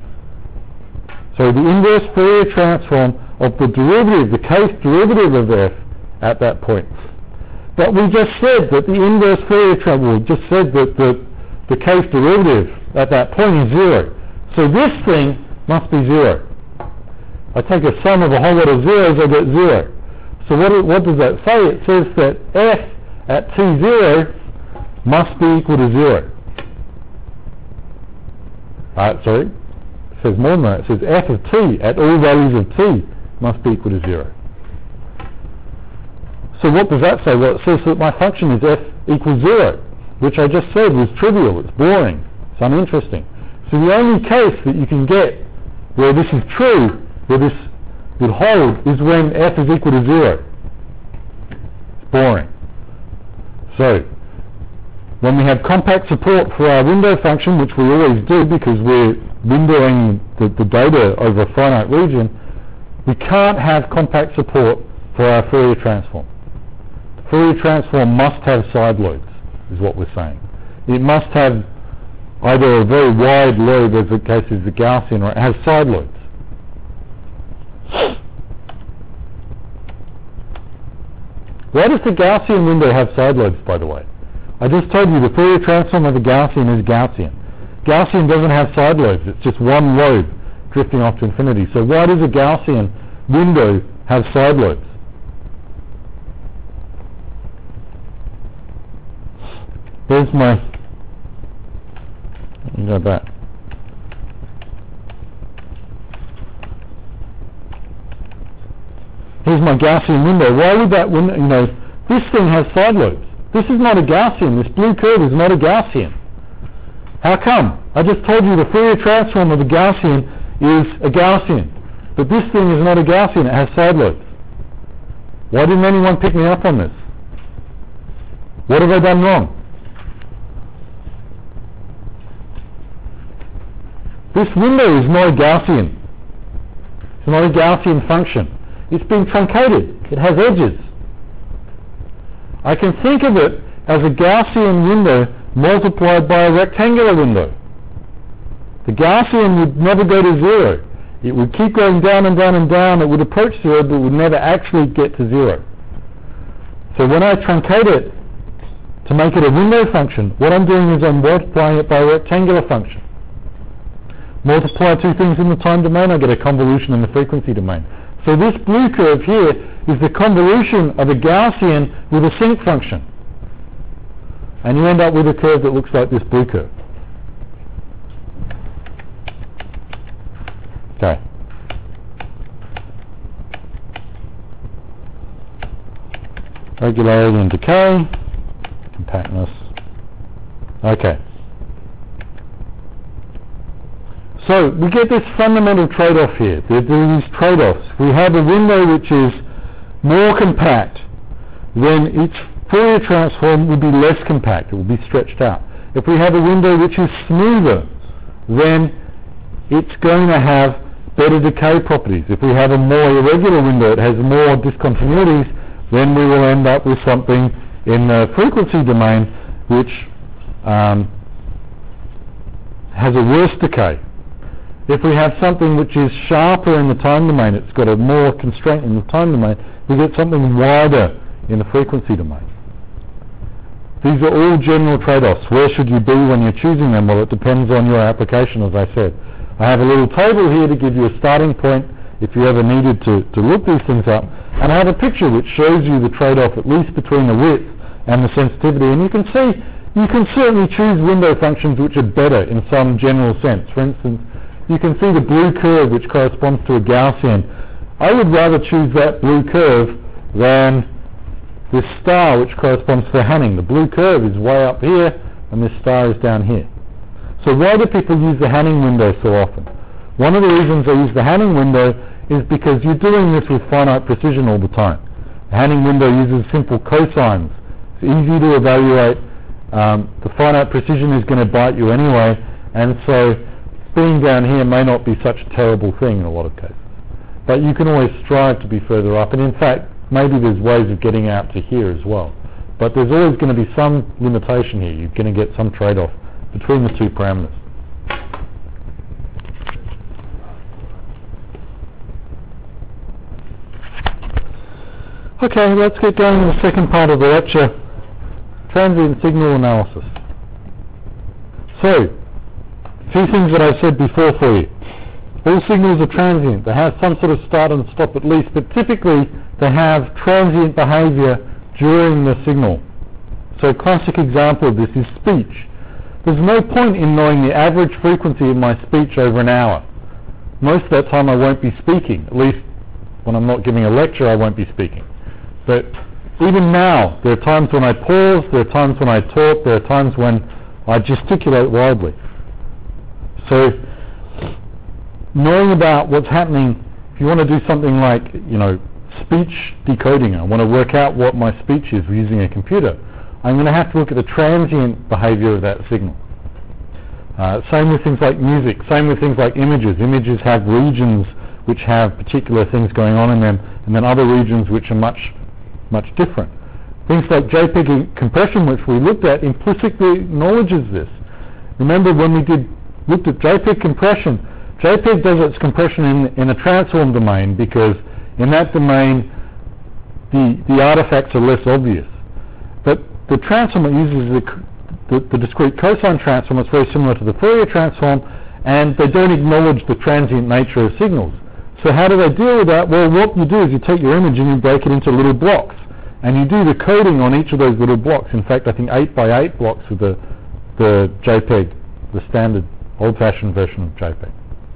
So the inverse Fourier transform of the derivative, the case derivative of f at that point. But we just said that the inverse Fourier transform, we just said that the, the case derivative at that point is zero. So this thing must be zero. I take a sum of a whole lot of zeros, I get zero. So what, what does that say? It says that f at t zero must be equal to zero. Uh, sorry, it says more than that. It says f of t at all values of t must be equal to zero. So what does that say? Well, it says that my function is f equals zero, which I just said was trivial, it's boring, it's uninteresting. So the only case that you can get where this is true, where this would hold, is when f is equal to zero. It's boring. So when we have compact support for our window function, which we always do because we're windowing the, the data over a finite region, we can't have compact support for our Fourier transform. The Fourier transform must have side lobes, is what we're saying. It must have either a very wide lobe, as the case is the Gaussian, or it has side lobes. Why does the Gaussian window have side lobes, by the way? I just told you the Fourier transform of the Gaussian is Gaussian. Gaussian doesn't have side lobes, it's just one lobe drifting off to infinity. So why does a Gaussian window have side lobes? There's my, let me go back. Here's my Gaussian window. Why would that window, you know, this thing has side lobes. This is not a Gaussian. This blue curve is not a Gaussian. How come? I just told you the Fourier transform of a Gaussian is a Gaussian. But this thing is not a Gaussian. It has side lobes. Why didn't anyone pick me up on this? What have I done wrong? This window is not a Gaussian. It's not a Gaussian function. It's been truncated. It has edges. I can think of it as a Gaussian window multiplied by a rectangular window. The Gaussian would never go to zero. It would keep going down and down and down. It would approach zero, but would never actually get to zero. So when I truncate it to make it a window function, what I'm doing is I'm multiplying it by a rectangular function. Multiply two things in the time domain, I get a convolution in the frequency domain. So this blue curve here is the convolution of a Gaussian with a sinc function. And you end up with a curve that looks like this blue curve. Okay. Regularity and decay, compactness. Okay. So we get this fundamental trade-off here. There are these trade-offs. We have a window which is more compact than its Fourier transform will be less compact, it will be stretched out. If we have a window which is smoother, then it's going to have better decay properties. If we have a more irregular window, it has more discontinuities, then we will end up with something in the frequency domain which um, has a worse decay. If we have something which is sharper in the time domain, it's got a more constraint in the time domain, we get something wider in the frequency domain. These are all general trade-offs. Where should you be when you're choosing them? Well, it depends on your application, as I said. I have a little table here to give you a starting point if you ever needed to, to look these things up. And I have a picture which shows you the trade-off, at least between the width and the sensitivity. And you can see, you can certainly choose window functions which are better in some general sense. For instance, you can see the blue curve which corresponds to a Gaussian. I would rather choose that blue curve than this star which corresponds to Hanning. The blue curve is way up here and this star is down here. So why do people use the Hanning window so often? One of the reasons they use the Hanning window is because you're doing this with finite precision all the time. The Hanning window uses simple cosines. It's easy to evaluate. Um, the finite precision is going to bite you anyway, and so being down here may not be such a terrible thing in a lot of cases. But you can always strive to be further up, and in fact maybe there's ways of getting out to here as well. But there's always going to be some limitation here. You're going to get some trade-off between the two parameters. Okay, let's get going to the second part of the lecture, transient signal analysis. So, a few things that I said before for you. All signals are transient. They have some sort of start and stop at least, but typically they have transient behavior during the signal. So a classic example of this is speech. There's no point in knowing the average frequency of my speech over an hour. Most of that time I won't be speaking. At least when I'm not giving a lecture I won't be speaking. But even now there are times when I pause, there are times when I talk, there are times when I gesticulate wildly. So knowing about what's happening, if you want to do something like, you know, speech decoding, I want to work out what my speech is using a computer, I'm going to have to look at the transient behavior of that signal. Uh, same with things like music, same with things like images. Images have regions which have particular things going on in them, and then other regions which are much, much different. Things like JPEG compression, which we looked at, implicitly acknowledges this. Remember when we did looked at JPEG compression, JPEG does its compression in, in a transform domain because in that domain the, the artifacts are less obvious. But the transform it uses the, the, the discrete cosine transform. It's very similar to the Fourier transform, and they don't acknowledge the transient nature of signals. So how do they deal with that? Well, what you do is you take your image and you break it into little blocks, and you do the coding on each of those little blocks. In fact, I think eight by eight blocks with the, the JPEG, the standard old-fashioned version of JPEG.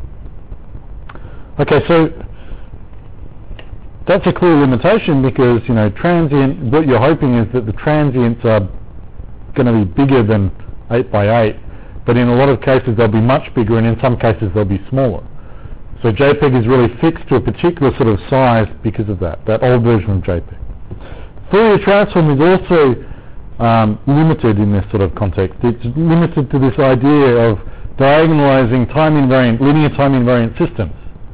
Okay, so that's a clear limitation because, you know, transient, what you're hoping is that the transients are going to be bigger than eight by eight, but in a lot of cases they'll be much bigger, and in some cases they'll be smaller. So JPEG is really fixed to a particular sort of size because of that, that old version of JPEG. Fourier transform is also um, limited in this sort of context. It's limited to this idea of diagonalizing time invariant, linear time invariant systems.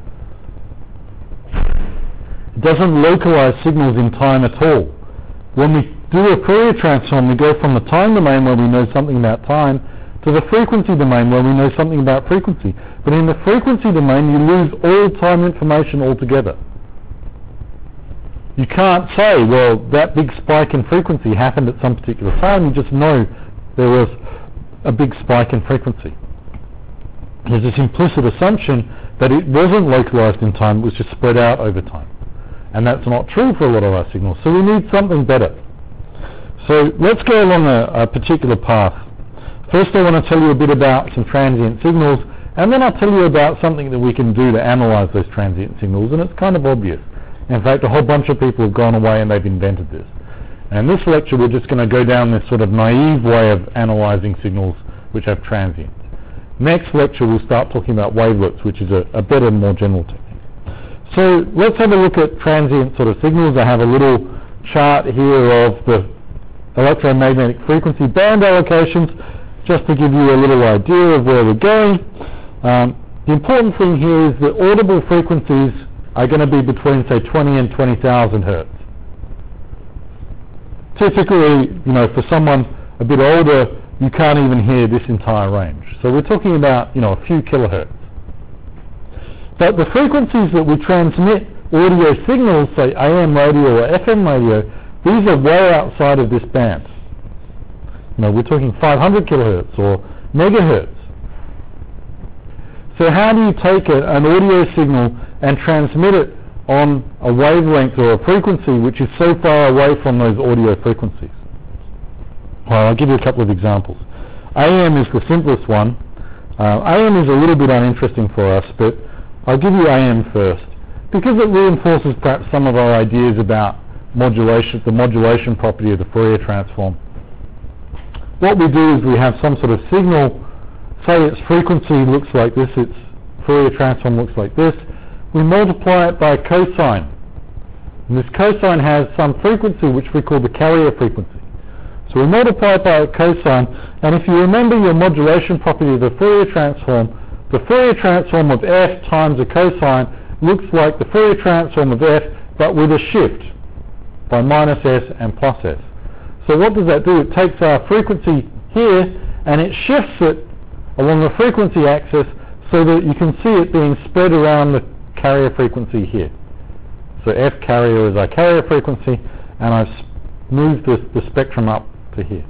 It doesn't localize signals in time at all. When we do a Fourier transform, we go from the time domain where we know something about time to the frequency domain where we know something about frequency. But in the frequency domain, you lose all time information altogether. You can't say, well, that big spike in frequency happened at some particular time. You just know there was a big spike in frequency. There's this implicit assumption that it wasn't localized in time, it was just spread out over time. And that's not true for a lot of our signals. So we need something better. So let's go along a, a particular path. First I want to tell you a bit about some transient signals, and then I'll tell you about something that we can do to analyze those transient signals, and it's kind of obvious. In fact, a whole bunch of people have gone away and they've invented this. And in this lecture we're just going to go down this sort of naive way of analyzing signals which have transients. Next lecture we'll start talking about wavelets, which is a, a better, more general technique. So let's have a look at transient sort of signals. I have a little chart here of the electromagnetic frequency band allocations, just to give you a little idea of where we're going. Um, the important thing here is that audible frequencies are going to be between, say, twenty and twenty thousand hertz. Typically, you know, for someone a bit older, you can't even hear this entire range. So we're talking about, you know, a few kilohertz. But the frequencies that we transmit audio signals, say A M radio or F M radio, these are way outside of this band. You know, we're talking five hundred kilohertz or megahertz. So how do you take a, an audio signal and transmit it on a wavelength or a frequency which is so far away from those audio frequencies? Well, I'll give you a couple of examples. A M is the simplest one. Uh, A M is a little bit uninteresting for us, but I'll give you A M first, because it reinforces perhaps some of our ideas about modulation, the modulation property of the Fourier transform. What we do is we have some sort of signal, say its frequency looks like this, its Fourier transform looks like this. We multiply it by cosine. And this cosine has some frequency which we call the carrier frequency. So we multiply it by a cosine, and if you remember your modulation property of the Fourier transform, the Fourier transform of f times a cosine looks like the Fourier transform of f, but with a shift by minus s and plus s. So what does that do? It takes our frequency here and it shifts it along the frequency axis so that you can see it being spread around the carrier frequency here. So f carrier is our carrier frequency, and I've moved the, the spectrum up to here.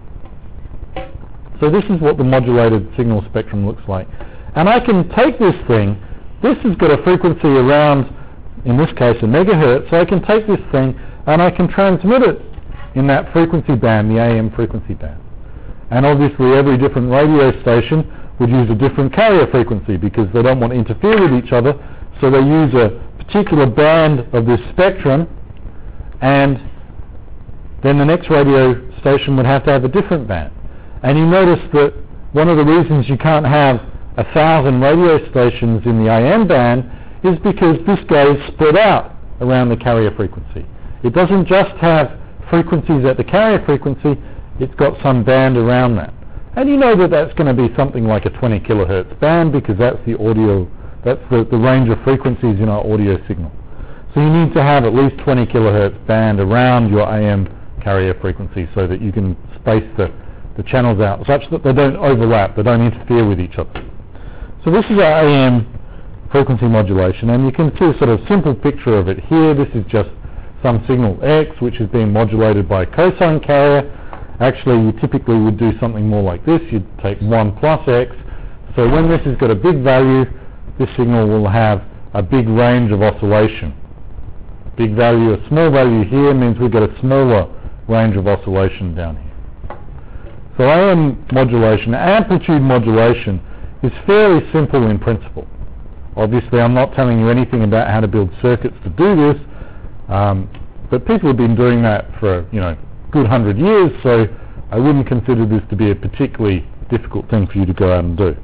So this is what the modulated signal spectrum looks like. And I can take this thing, this has got a frequency around, in this case, a megahertz, so I can take this thing and I can transmit it in that frequency band, the A M frequency band. And obviously every different radio station would use a different carrier frequency because they don't want to interfere with each other, so they use a particular band of this spectrum, and then the next radio station would have to have a different band. And you notice that one of the reasons you can't have a thousand radio stations in the A M band is because this goes spread out around the carrier frequency. It doesn't just have frequencies at the carrier frequency, it's got some band around that. And you know that that's going to be something like a twenty kilohertz band because that's the audio, that's the, the range of frequencies in our audio signal. So you need to have at least twenty kilohertz band around your A M carrier frequency so that you can space the, the channels out such that they don't overlap, they don't interfere with each other. So this is our A M frequency modulation, and you can see a sort of simple picture of it here. This is just some signal X which is being modulated by a cosine carrier. Actually, you typically would do something more like this. You'd take one plus X. So when this has got a big value, this signal will have a big range of oscillation. Big value, a small value here means we've got a smaller range of oscillation down here. So A M modulation, amplitude modulation, is fairly simple in principle. Obviously, I'm not telling you anything about how to build circuits to do this, um, but people have been doing that for, you know, a good hundred years, so I wouldn't consider this to be a particularly difficult thing for you to go out and do.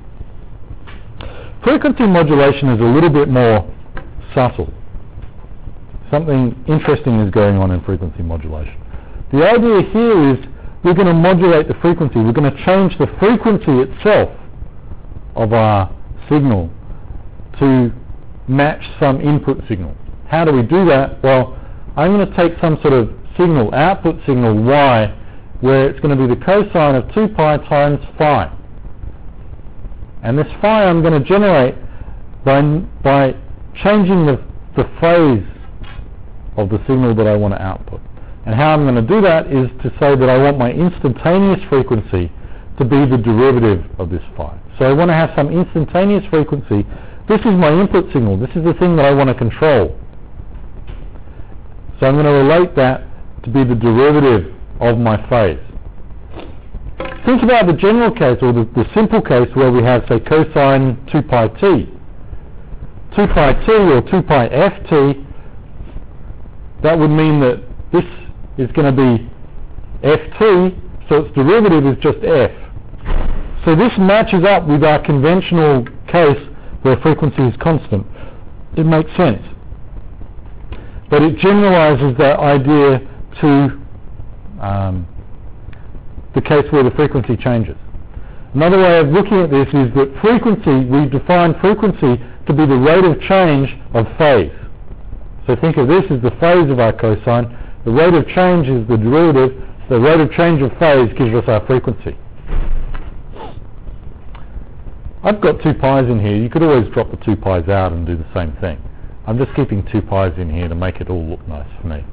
Frequency modulation is a little bit more subtle. Something interesting is going on in frequency modulation. The idea here is we're going to modulate the frequency. We're going to change the frequency itself of our signal to match some input signal. How do we do that? Well, I'm going to take some sort of signal, output signal Y, where it's going to be the cosine of two pi times phi. And this phi I'm going to generate by, by changing the, the phase of the signal that I want to output. And how I'm going to do that is to say that I want my instantaneous frequency to be the derivative of this phi. So I want to have some instantaneous frequency. This is my input signal. This is the thing that I want to control. So I'm going to relate that to be the derivative of my phase. Think about the general case, or the, the simple case, where we have, say, cosine two pi t. two pi t or two pi ft, that would mean that this is going to be ft, so its derivative is just f. So this matches up with our conventional case where frequency is constant. It makes sense. But it generalizes that idea to um, the case where the frequency changes. Another way of looking at this is that frequency, we define frequency to be the rate of change of phase. So think of this as the phase of our cosine. The rate of change is the derivative. The rate of change of phase gives us our frequency. I've got two pi's in here. You could always drop the two pi's out and do the same thing. I'm just keeping two pi's in here to make it all look nice for me.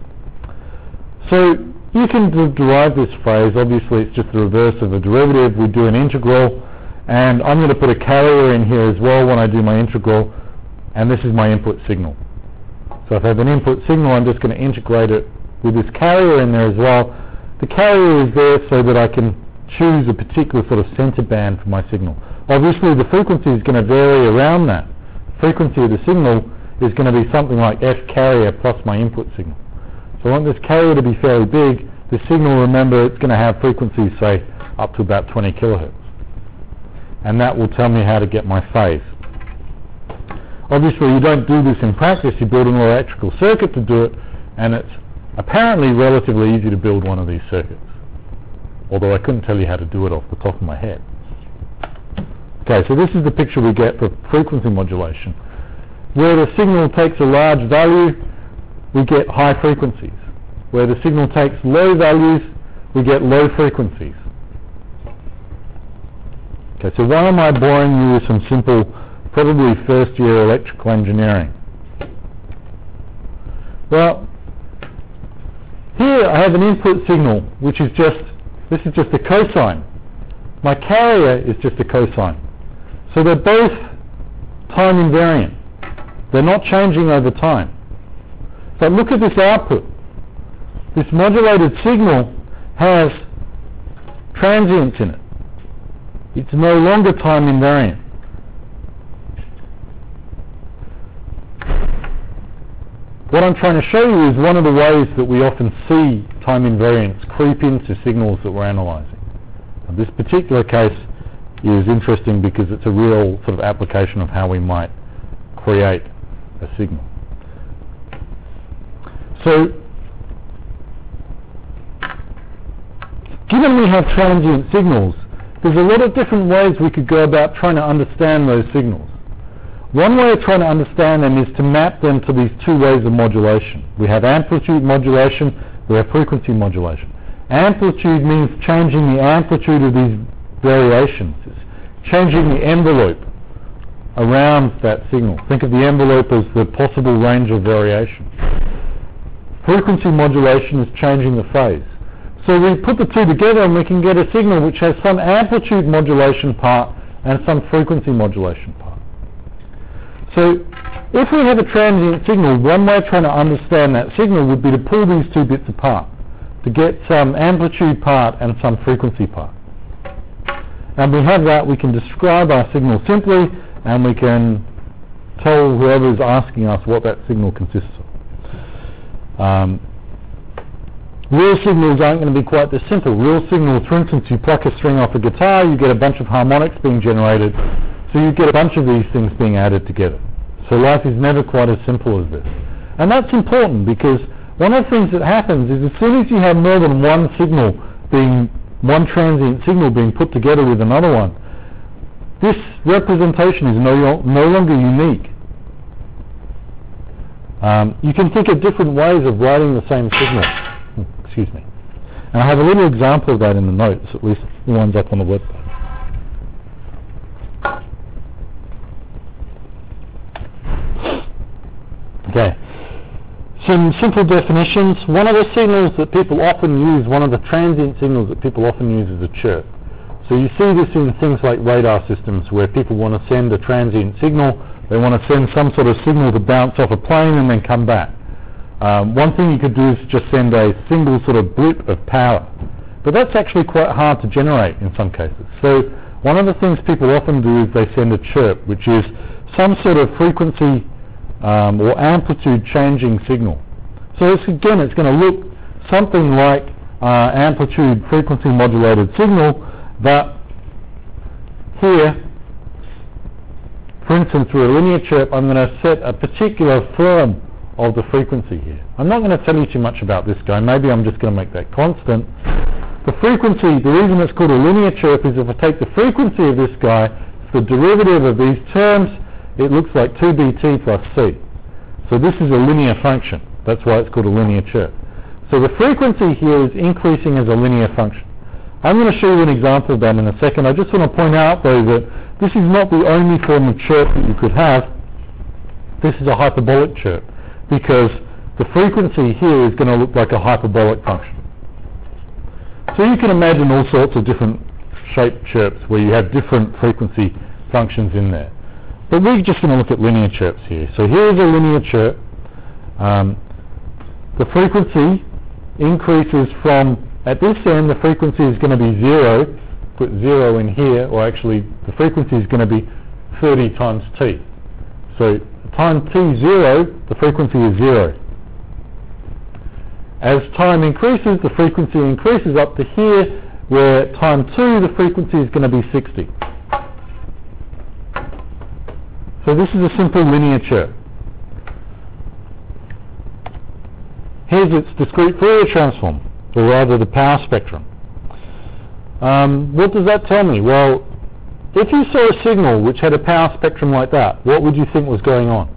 So you can de- derive this phrase. Obviously it's just the reverse of a derivative. We do an integral, and I'm going to put a carrier in here as well when I do my integral, and this is my input signal. So if I have an input signal, I'm just going to integrate it with this carrier in there as well. The carrier is there so that I can choose a particular sort of center band for my signal. Obviously the frequency is going to vary around that. The frequency of the signal is going to be something like F carrier plus my input signal. So I want this carrier to be fairly big. The signal, remember, it's going to have frequencies, say, up to about twenty kilohertz. And that will tell me how to get my phase. Obviously you don't do this in practice. You're building an electrical circuit to do it, and it's apparently relatively easy to build one of these circuits. Although I couldn't tell you how to do it off the top of my head. Okay, so this is the picture we get for frequency modulation. Where the signal takes a large value, we get high frequencies. Where the signal takes low values, we get low frequencies. Okay, so why am I boring you with some simple, probably first year electrical engineering? Well, here I have an input signal, which is just, this is just a cosine. My carrier is just a cosine. So they're both time invariant. They're not changing over time. So look at this output. This modulated signal has transients in it. It's no longer time invariant. What I'm trying to show you is one of the ways that we often see time invariance creep into signals that we're analyzing. And this particular case is interesting because it's a real sort of application of how we might create a signal. So, given we have transient signals, there's a lot of different ways we could go about trying to understand those signals. One way of trying to understand them is to map them to these two ways of modulation. We have amplitude modulation, we have frequency modulation. Amplitude means changing the amplitude of these variations. It's changing the envelope around that signal. Think of the envelope as the possible range of variation. Frequency modulation is changing the phase. So we put the two together and we can get a signal which has some amplitude modulation part and some frequency modulation part. So if we have a transient signal, one way of trying to understand that signal would be to pull these two bits apart, to get some amplitude part and some frequency part. And we have that, we can describe our signal simply, and we can tell whoever is asking us what that signal consists of. Um, real signals aren't going to be quite this simple. Real signals, for instance, you pluck a string off a guitar, you get a bunch of harmonics being generated, so you get a bunch of these things being added together. So life is never quite as simple as this. And that's important because one of the things that happens is as soon as you have more than one signal being, one transient signal being put together with another one, this representation is no, no longer unique. Um, you can think of different ways of writing the same signal. Excuse me. And I have a little example of that in the notes, at least the ones up on the web. Okay. Some simple definitions. One of the signals that people often use, one of the transient signals that people often use is a chirp. So you see this in things like radar systems where people want to send a transient signal. They want to send some sort of signal to bounce off a plane and then come back. Um, one thing you could do is just send a single sort of blip of power. But that's actually quite hard to generate in some cases. So one of the things people often do is they send a chirp, which is some sort of frequency um, or amplitude changing signal. So it's, again, it's going to look something like uh, amplitude frequency modulated signal, but here, for instance, through a linear chirp, I'm going to set a particular form of the frequency here. I'm not going to tell you too much about this guy. Maybe I'm just going to make that constant. the frequency, the reason it's called a linear chirp is if I take the frequency of this guy, the derivative of these terms, it looks like two b t plus c. So this is a linear function. That's why it's called a linear chirp. So the frequency here is increasing as a linear function. I'm going to show you an example of that in a second. I just want to point out, though, that this is not the only form of chirp that you could have. This is a hyperbolic chirp, because the frequency here is going to look like a hyperbolic function. So you can imagine all sorts of different shaped chirps where you have different frequency functions in there. But we're just going to look at linear chirps here. So here's a linear chirp. Um, the frequency increases from, at this end, the frequency is going to be zero. Put zero in here, or actually the frequency is going to be thirty times t. So time t zero, the frequency is zero. As time increases, the frequency increases up to here, where at time two, the frequency is going to be sixty. So this is a simple linear chirp. Here's its discrete Fourier transform, or rather the power spectrum. Um, what does that tell me? Well, if you saw a signal which had a power spectrum like that, what would you think was going on?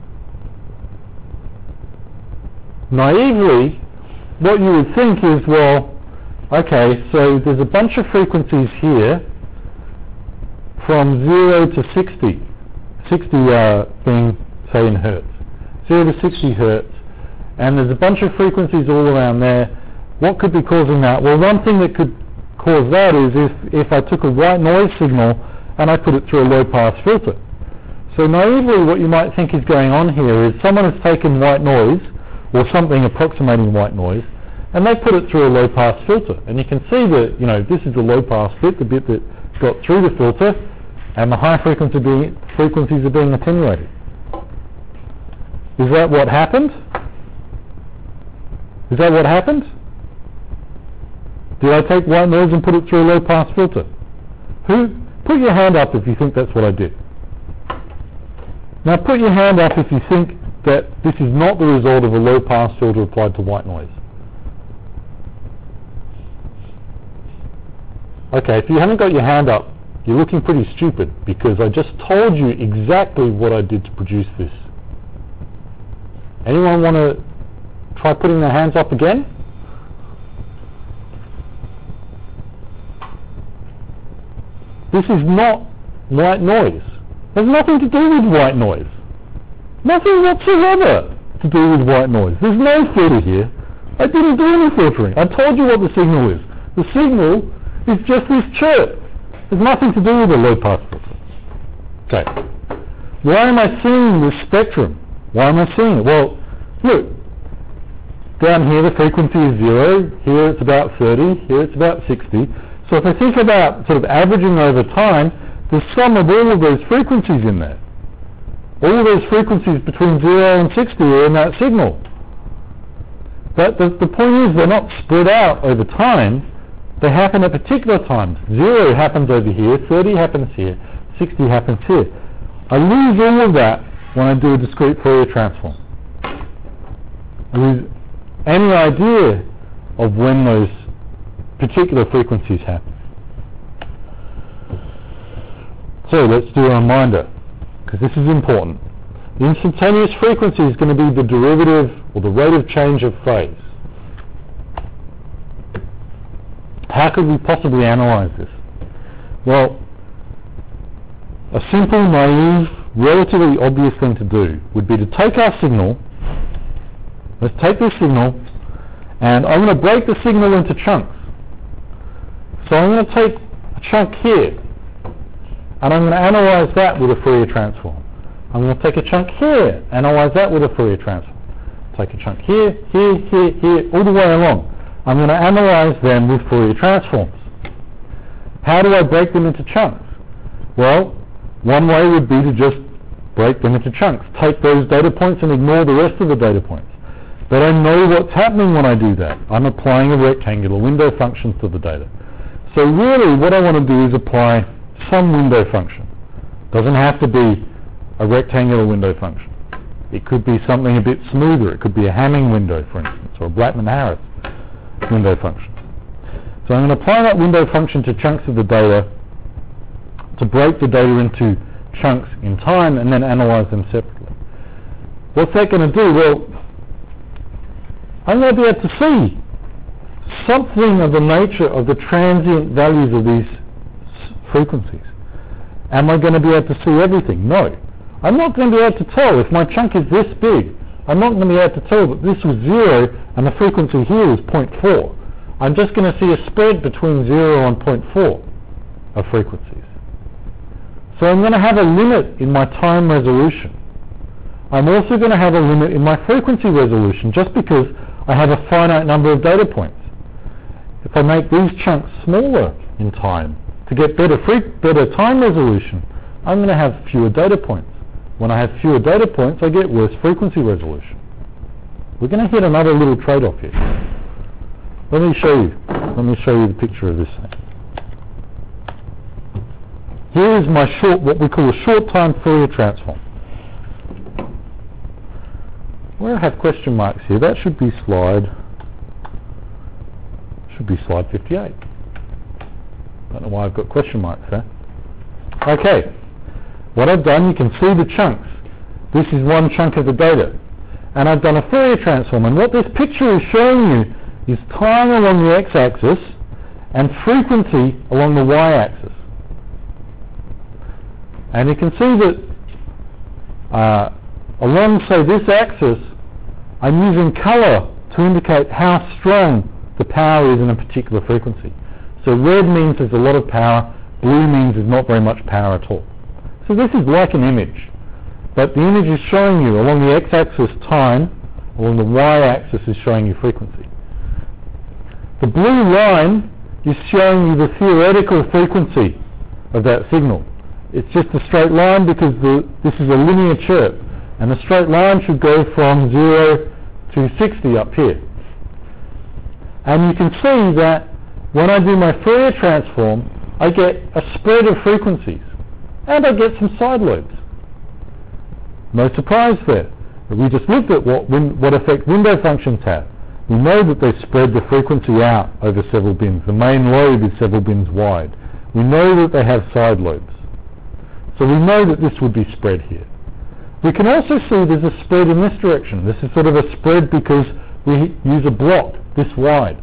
Naively, what you would think is, well, okay, so there's a bunch of frequencies here from zero to sixty, sixty uh, being, say, in hertz, zero to sixty hertz, and there's a bunch of frequencies all around there. What could be causing that? Well, one thing that could cause that is if, if I took a white noise signal and I put it through a low-pass filter. So naively, what you might think is going on here is someone has taken white noise, or something approximating white noise, and they put it through a low-pass filter. And you can see that, you know, this is the low-pass bit, the bit that got through the filter, and the high frequency being, frequencies are being attenuated. Is that what happened? Is that what happened? Did I take white noise and put it through a low-pass filter? Who? Put your hand up if you think that's what I did. Now put your hand up if you think that this is not the result of a low-pass filter applied to white noise. Okay, if you haven't got your hand up, you're looking pretty stupid, because I just told you exactly what I did to produce this. Anyone want to try putting their hands up again? This is not white noise. There's nothing to do with white noise. Nothing whatsoever to do with white noise. There's no filter here. I didn't do any filtering. I told you what the signal is. The signal is just this chirp. There's nothing to do with a low-pass filter. Okay. Why am I seeing this spectrum? Why am I seeing it? Well, look. Down here the frequency is zero. Here it's about thirty. Here it's about sixty. So if I think about sort of averaging over time, the sum of all of those frequencies in there. All of those frequencies between zero and sixty are in that signal. But the, the point is, they're not spread out over time. They happen at particular times. Zero happens over here, thirty happens here, sixty happens here. I lose all of that when I do a discrete Fourier transform. I lose any idea of when those particular frequencies happen. So let's do a reminder, because this is important. The instantaneous frequency is going to be the derivative, or the rate of change of phase. How could we possibly analyze this? Well, a simple, naive, relatively obvious thing to do would be to take our signal, let's take this signal, and I'm going to break the signal into chunks. So I'm going to take a chunk here, and I'm going to analyze that with a Fourier transform. I'm going to take a chunk here, analyze that with a Fourier transform. Take a chunk here, here, here, here, all the way along. I'm going to analyze them with Fourier transforms. How do I break them into chunks? Well, one way would be to just break them into chunks. Take those data points and ignore the rest of the data points. But I know what's happening when I do that. I'm applying a rectangular window function to the data. So really what I want to do is apply some window function. Doesn't have to be a rectangular window function. It could be something a bit smoother. It could be a Hamming window, for instance, or a Blackman-Harris window function. So I'm going to apply that window function to chunks of the data to break the data into chunks in time and then analyze them separately. What's that going to do? Well, I'm going to be able to see something of the nature of the transient values of these frequencies. Am I going to be able to see everything? No. I'm not going to be able to tell if my chunk is this big. I'm not going to be able to tell that this was zero and the frequency here was zero point four. I'm just going to see a spread between zero and zero point four of frequencies. So I'm going to have a limit in my time resolution. I'm also going to have a limit in my frequency resolution just because I have a finite number of data points. If I make these chunks smaller in time to get better, better time resolution, I'm going to have fewer data points. When I have fewer data points, I get worse frequency resolution. We're going to hit another little trade-off here. Let me show you. Let me show you the picture of this thing. Here is my short, what we call a short-time Fourier transform. Where I have question marks here, that should be slide, should be slide fifty-eight. Don't know why I've got question marks there. Okay, what I've done, you can see the chunks. This is one chunk of the data. And I've done a Fourier transform, and what this picture is showing you is time along the x-axis and frequency along the y-axis. And you can see that uh, along, say, this axis, I'm using colour to indicate how strong the power is in a particular frequency. So red means there's a lot of power, blue means there's not very much power at all. So this is like an image, but the image is showing you along the x-axis time, along the y-axis is showing you frequency. The blue line is showing you the theoretical frequency of that signal. It's just a straight line because the, this is a linear chirp, and the straight line should go from zero to sixty up here. And you can see that when I do my Fourier transform, I get a spread of frequencies, and I get some side lobes. No surprise there. We just looked at what, win, what effect window functions have. We know that they spread the frequency out over several bins. The main lobe is several bins wide. We know that they have side lobes. So we know that this would be spread here. We can also see there's a spread in this direction. This is sort of a spread because we use a block this wide.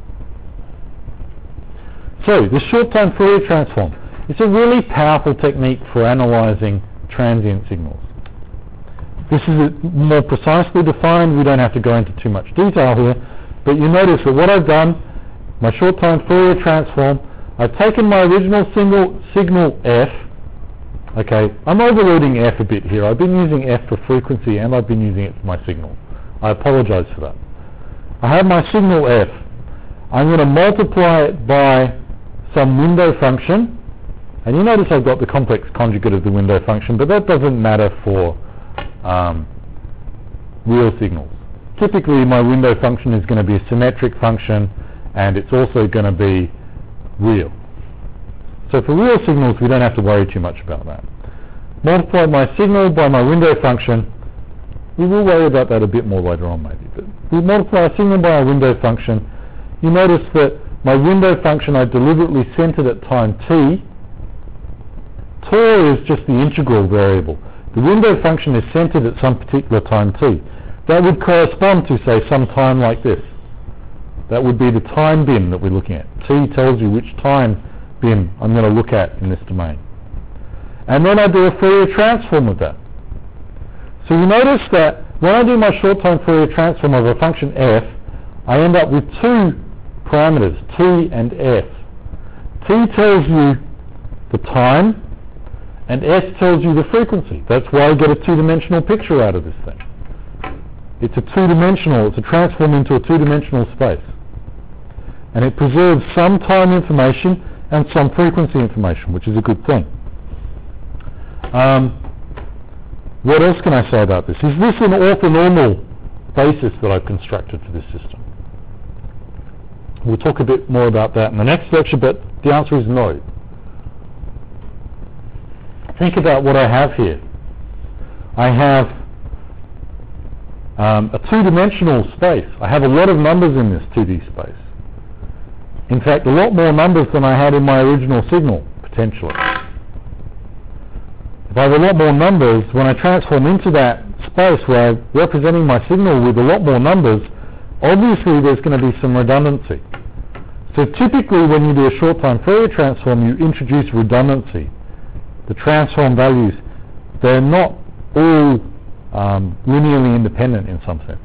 So this short-time Fourier transform is a really powerful technique for analyzing transient signals. This is more precisely defined. We don't have to go into too much detail here, but you notice that what I've done, my short-time Fourier transform, I've taken my original single signal f. Okay, I'm overloading f a bit here. I've been using f for frequency and I've been using it for my signal. I apologize for that. I have my signal f. I'm going to multiply it by some window function, and you notice I've got the complex conjugate of the window function, but that doesn't matter for um, real signals. Typically my window function is going to be a symmetric function, and it's also going to be real. So for real signals, we don't have to worry too much about that. Multiply my signal by my window function. We will worry about that a bit more later on maybe. But we multiply a signal by a window function. You notice that my window function I deliberately centered at time t. Tau is just the integral variable. The window function is centered at some particular time t. That would correspond to, say, some time like this. That would be the time bin that we're looking at. T tells you which time bin I'm going to look at in this domain. And then I do a Fourier transform of that. So you notice that when I do my short-time Fourier transform of a function f, I end up with two parameters, t and f. T tells you the time, and s tells you the frequency. That's why I get a two-dimensional picture out of this thing. It's a two-dimensional, it's a transform into a two-dimensional space. And it preserves some time information and some frequency information, which is a good thing. Um, what else can I say about this? Is this an orthonormal basis that I've constructed for this system? We'll talk a bit more about that in the next lecture, but the answer is no. Think about what I have here. I have um, a two-dimensional space. I have a lot of numbers in this two D space. In fact, a lot more numbers than I had in my original signal, potentially. If I have a lot more numbers, when I transform into that space where I'm representing my signal with a lot more numbers, obviously there's going to be some redundancy. So typically when you do a short-time Fourier transform, you introduce redundancy. The transform values, they're not all um, linearly independent in some sense.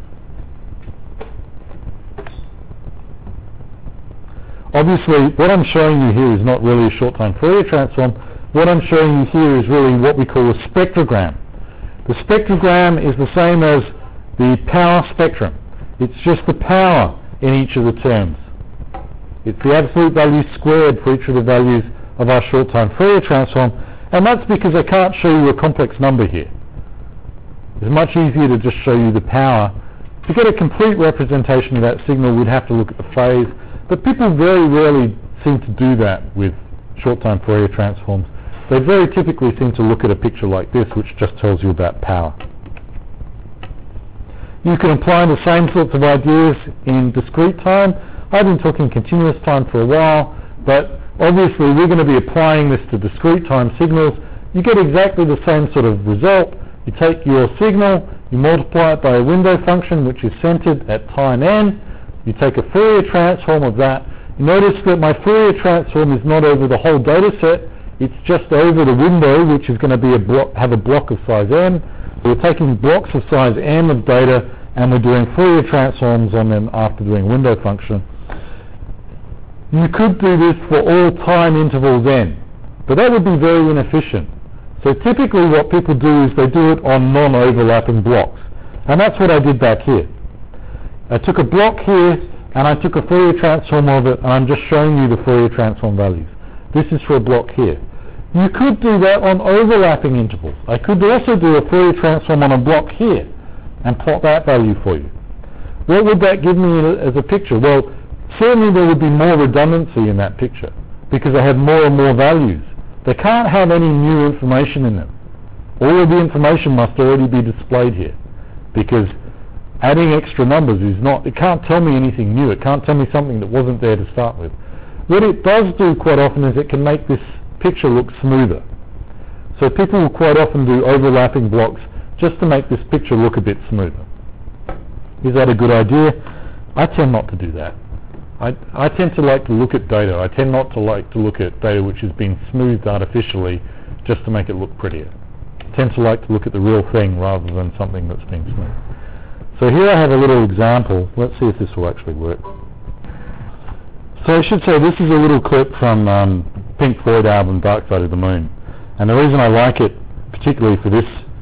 Obviously, what I'm showing you here is not really a short-time Fourier transform. What I'm showing you here is really what we call a spectrogram. The spectrogram is the same as the power spectrum. It's just the power in each of the terms. It's the absolute value squared for each of the values of our short-time Fourier transform, and that's because I can't show you a complex number here. It's much easier to just show you the power. To get a complete representation of that signal, we'd have to look at the phase, but people very rarely seem to do that with short-time Fourier transforms. They very typically seem to look at a picture like this, which just tells you about power. You can apply the same sorts of ideas in discrete time. I've been talking continuous time for a while, but obviously we're going to be applying this to discrete time signals. You get exactly the same sort of result. You take your signal, you multiply it by a window function which is centered at time n. You take a Fourier transform of that. You notice that my Fourier transform is not over the whole data set. It's just over the window, which is going to be a block, have a block of size n. We're taking blocks of size n of data, and we're doing Fourier transforms on them after doing window function. You could do this for all time intervals n, but that would be very inefficient. So typically what people do is they do it on non-overlapping blocks, and that's what I did back here. I took a block here, and I took a Fourier transform of it, and I'm just showing you the Fourier transform values. This is for a block here. You could do that on overlapping intervals. I could also do a Fourier transform on a block here and plot that value for you. What would that give me as a picture? Well, certainly there would be more redundancy in that picture because I have more and more values. They can't have any new information in them. All of the information must already be displayed here because adding extra numbers is not, it can't tell me anything new. It can't tell me something that wasn't there to start with. What it does do quite often is it can make this picture look smoother. So people will quite often do overlapping blocks just to make this picture look a bit smoother. Is that a good idea? I tend not to do that. I, I tend to like to look at data. I tend not to like to look at data which has been smoothed artificially just to make it look prettier. I tend to like to look at the real thing rather than something that's been smoothed. So here I have a little example. Let's see if this will actually work. So I should say this is a little clip from um, Pink Floyd album Dark Side of the Moon. And the reason I like it, particularly for this,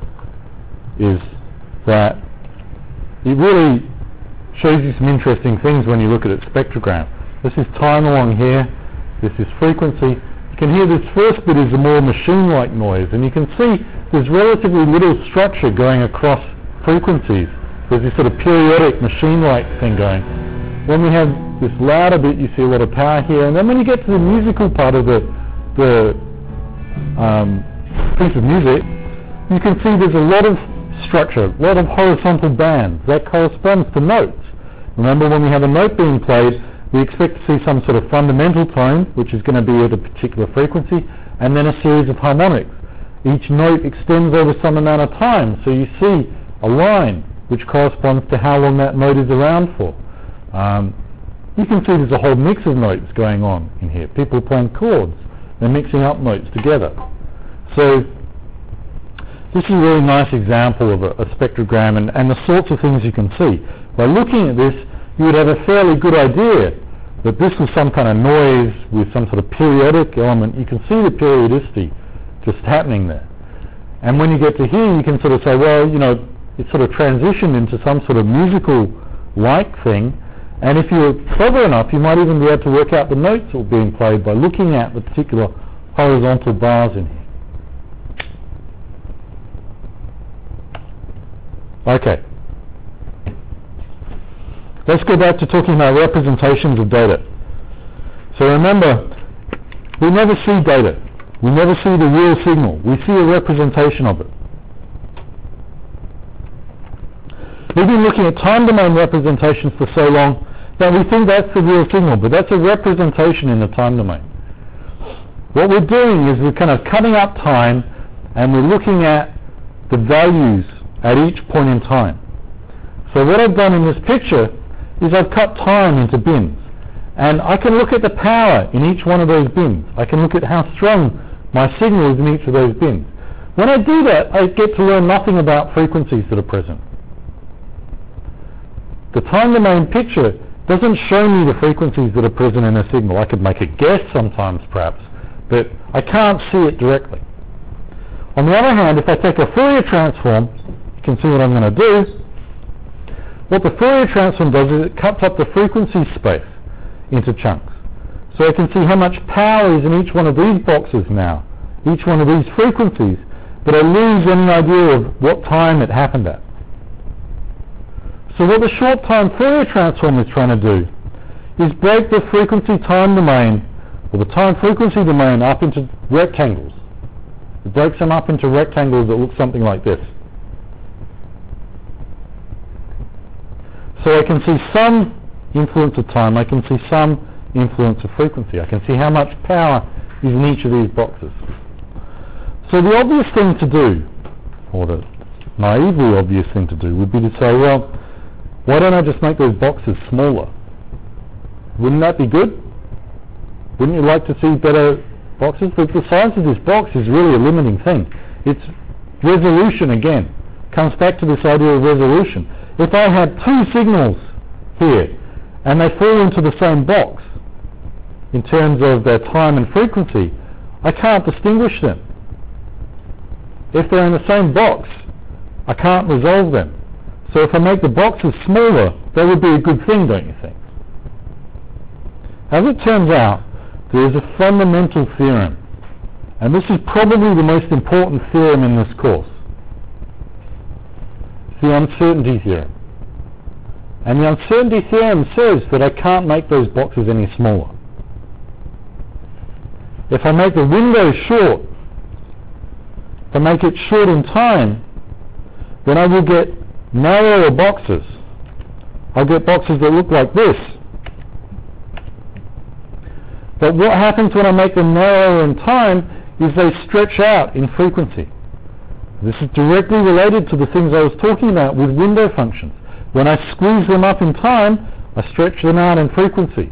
is that it really shows you some interesting things when you look at its spectrogram. This is time along here. This is frequency. You can hear this first bit is a more machine-like noise, and you can see there's relatively little structure going across frequencies. There's this sort of periodic machine-like thing going. When we have this louder bit, you see a lot of power here, and then when you get to the musical part of the, the um, piece of music, you can see there's a lot of structure, a lot of horizontal bands. That corresponds to notes. Remember, when we have a note being played, we expect to see some sort of fundamental tone, which is going to be at a particular frequency, and then a series of harmonics. Each note extends over some amount of time, so you see a line which corresponds to how long that note is around for. Um, you can see there's a whole mix of notes going on in here. People are playing chords. They're mixing up notes together. So this is a really nice example of a, a spectrogram and, and the sorts of things you can see. By looking at this, you would have a fairly good idea that this was some kind of noise with some sort of periodic element. You can see the periodicity just happening there. And when you get to here, you can sort of say, well, you know, it sort of transitioned into some sort of musical-like thing. And if you're clever enough, you might even be able to work out the notes that were being played by looking at the particular horizontal bars in here. Okay. Let's go back to talking about representations of data. So remember, we never see data. We never see the real signal. We see a representation of it. We've been looking at time domain representations for so long Now we think that's the real signal, but that's a representation in the time domain. What we're doing is we're kind of cutting up time and we're looking at the values at each point in time. So what I've done in this picture is I've cut time into bins. And I can look at the power in each one of those bins. I can look at how strong my signal is in each of those bins. When I do that, I get to learn nothing about frequencies that are present. The time domain picture doesn't show me the frequencies that are present in a signal. I could make a guess sometimes perhaps, but I can't see it directly. On the other hand, if I take a Fourier transform, you can see what I'm going to do. What the Fourier transform does is it cuts up the frequency space into chunks. So I can see how much power is in each one of these boxes now, each one of these frequencies, but I lose any idea of what time it happened at. So what the short time Fourier transform is trying to do is break the frequency time domain, or the time frequency domain, up into rectangles. It breaks them up into rectangles that look something like this. So I can see some influence of time, I can see some influence of frequency. I can see how much power is in each of these boxes. So the obvious thing to do, or the naively obvious thing to do, would be to say, well, why don't I just make those boxes smaller? Wouldn't that be good? Wouldn't you like to see better boxes? But the size of this box is really a limiting thing. It's resolution again. Comes back to this idea of resolution. If I had two signals here, and they fall into the same box in terms of their time and frequency, I can't distinguish them. If they're in the same box, I can't resolve them. So if I make the boxes smaller, that would be a good thing, don't you think? As it turns out, there is a fundamental theorem, and this is probably the most important theorem in this course. It's the uncertainty theorem. And the uncertainty theorem says that I can't make those boxes any smaller. If I make the window short, if I make it short in time, then I will get narrower boxes. I'll get boxes that look like this. But what happens when I make them narrower in time is they stretch out in frequency. This is directly related to the things I was talking about with window functions. When I squeeze them up in time, I stretch them out in frequency.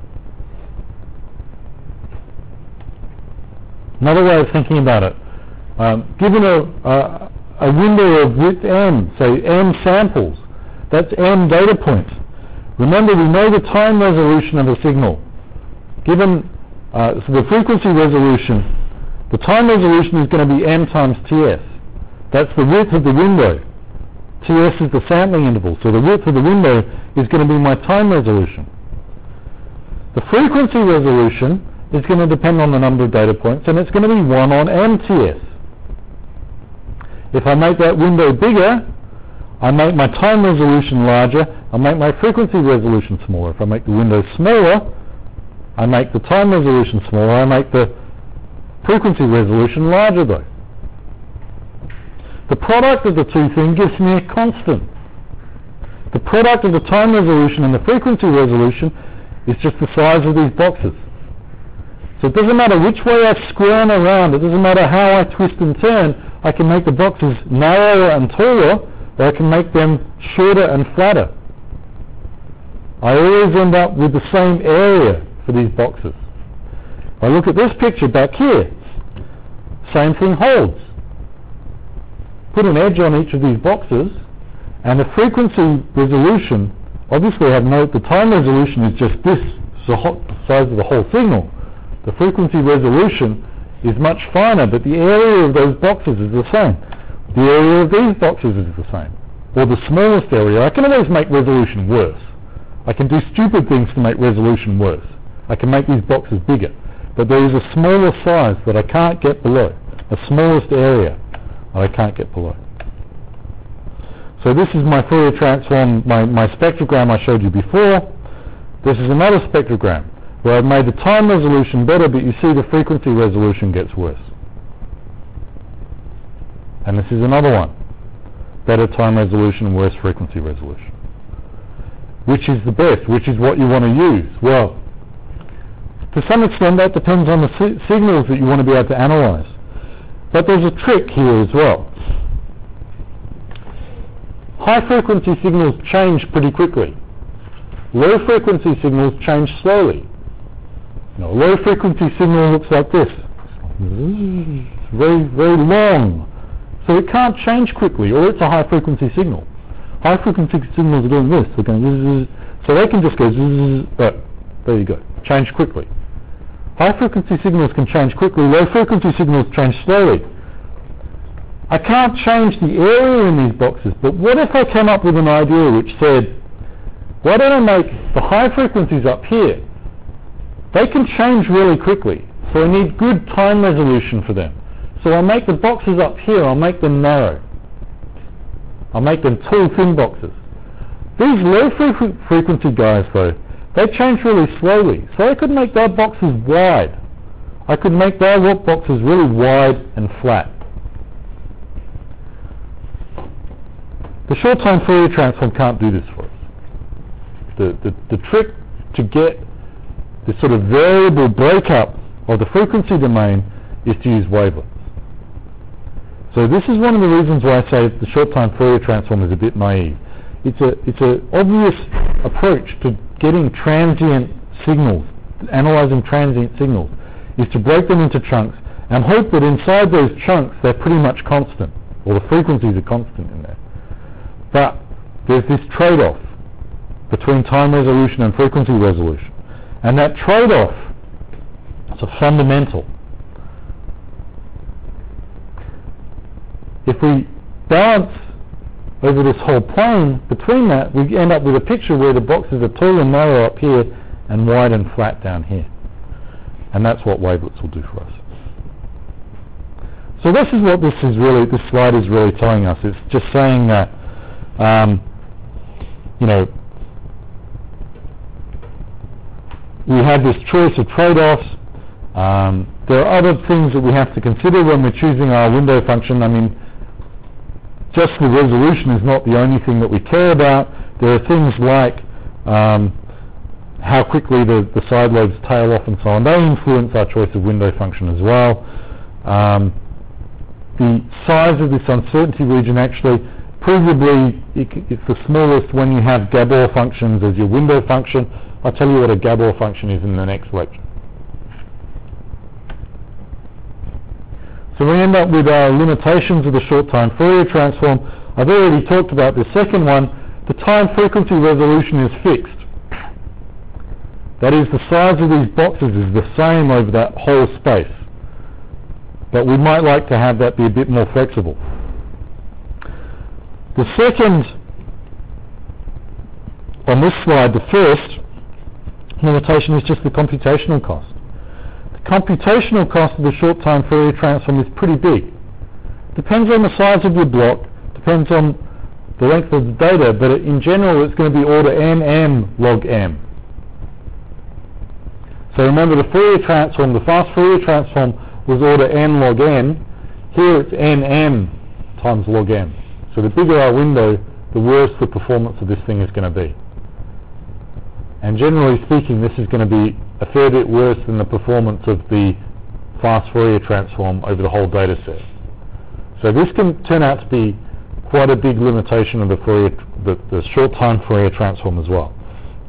Another way of thinking about it, um, given a, a, a window of width m, say m samples, that's m data points. Remember, we know the time resolution of a signal. Given uh, so the frequency resolution, the time resolution is going to be m times Ts. That's the width of the window. Ts is the sampling interval, so the width of the window is going to be my time resolution. The frequency resolution is going to depend on the number of data points, and it's going to be one on M T S. If I make that window bigger, I make my time resolution larger, I make my frequency resolution smaller. If I make the window smaller, I make the time resolution smaller, I make the frequency resolution larger though. The product of the two things gives me a constant. The product of the time resolution and the frequency resolution is just the size of these boxes. So it doesn't matter which way I square them around, it doesn't matter how I twist and turn, I can make the boxes narrower and taller, or I can make them shorter and flatter. I always end up with the same area for these boxes. If I look at this picture back here, same thing holds. Put an edge on each of these boxes, and the frequency resolution, obviously I note the time resolution is just this, the size of the whole signal. The frequency resolution is much finer, but the area of those boxes is the same. The area of these boxes is the same, or the smallest area. I can always make resolution worse. I can do stupid things to make resolution worse. I can make these boxes bigger, but there is a smaller size that I can't get below, a smallest area that I can't get below. So this is my Fourier transform, my, my spectrogram I showed you before. This is another spectrogram where I've made the time resolution better, but you see the frequency resolution gets worse. And this is another one. Better time resolution, worse frequency resolution. which is the best, which is what you want to use? Well, to some extent that depends on the si- signals that you want to be able to analyze. But there's a trick here as well. High frequency signals change pretty quickly. Low frequency signals change slowly. You know, a low frequency signal looks like this. It's very, very long. So it can't change quickly, or it's a high frequency signal. High frequency signals are doing this. They're going zzz, so they can just go zzz, but there you go. Change quickly. High frequency signals can change quickly. Low frequency signals change slowly. I can't change the area in these boxes, but what if I came up with an idea which said, why don't I make the high frequencies up here? They can change really quickly, so I need good time resolution for them. So I'll make the boxes up here, I'll make them narrow. I'll make them tall, thin boxes. These low fre- frequency guys, though, they change really slowly. So I could make their boxes wide. I could make their boxes really wide and flat. The short-time Fourier transform can't do this for us. The, the, the trick to get this sort of variable breakup of the frequency domain is to use wavelets. So this is one of the reasons why I say the short-time Fourier transform is a bit naive. It's a it's an obvious approach to getting transient signals, analyzing transient signals, is to break them into chunks and hope that inside those chunks they're pretty much constant, or the frequencies are constant in there. But there's this trade-off between time resolution and frequency resolution. And that trade-off is a fundamental. If we balance over this whole plane between that, we end up with a picture where the boxes are tall and narrow up here and wide and flat down here. And that's what wavelets will do for us. So this is what this is really, this slide is really telling us. It's just saying that, um, you know, we have this choice of trade-offs. Um, there are other things that we have to consider when we're choosing our window function. I mean, just the resolution is not the only thing that we care about. There are things like um, how quickly the, the side lobes tail off and so on. They influence our choice of window function as well. Um, the size of this uncertainty region actually, provably, it, it's the smallest when you have Gabor functions as your window function. I'll tell you what a Gabor function is in the next lecture. So we end up with our limitations of the short-time Fourier transform. I've already talked about the second one. The time frequency resolution is fixed. That is, the size of these boxes is the same over that whole space. But we might like to have that be a bit more flexible. The second, on this slide, the first limitation is just the computational cost. The computational cost of the short-time Fourier transform is pretty big. Depends on the size of your block, depends on the length of the data, but in general it's going to be order n m log m. So remember, the Fourier transform, the fast Fourier transform was order n log n. Here it's nm times log m. So the bigger our window, the worse the performance of this thing is going to be. And generally speaking, this is going to be a fair bit worse than the performance of the fast Fourier transform over the whole data set. So this can turn out to be quite a big limitation of the, Fourier, the, the short-time Fourier transform as well.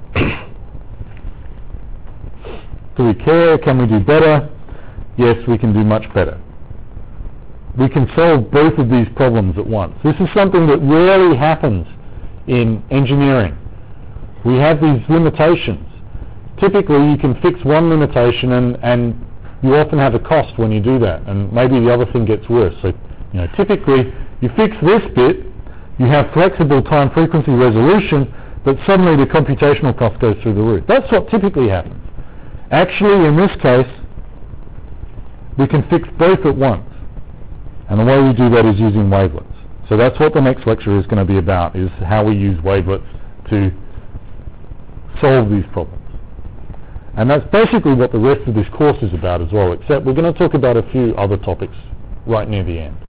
Do we care? Can we do better? Yes, we can do much better. We can solve both of these problems at once. This is something that rarely happens in engineering. We have these limitations. Typically, you can fix one limitation, and, and you often have a cost when you do that, and maybe the other thing gets worse. So, you know, typically, you fix this bit, you have flexible time frequency resolution, but suddenly the computational cost goes through the roof. That's what typically happens. Actually, in this case, we can fix both at once. And the way we do that is using wavelets. So that's what the next lecture is going to be about, is how we use wavelets to solve these problems. And that's basically what the rest of this course is about as well, except we're going to talk about a few other topics right near the end.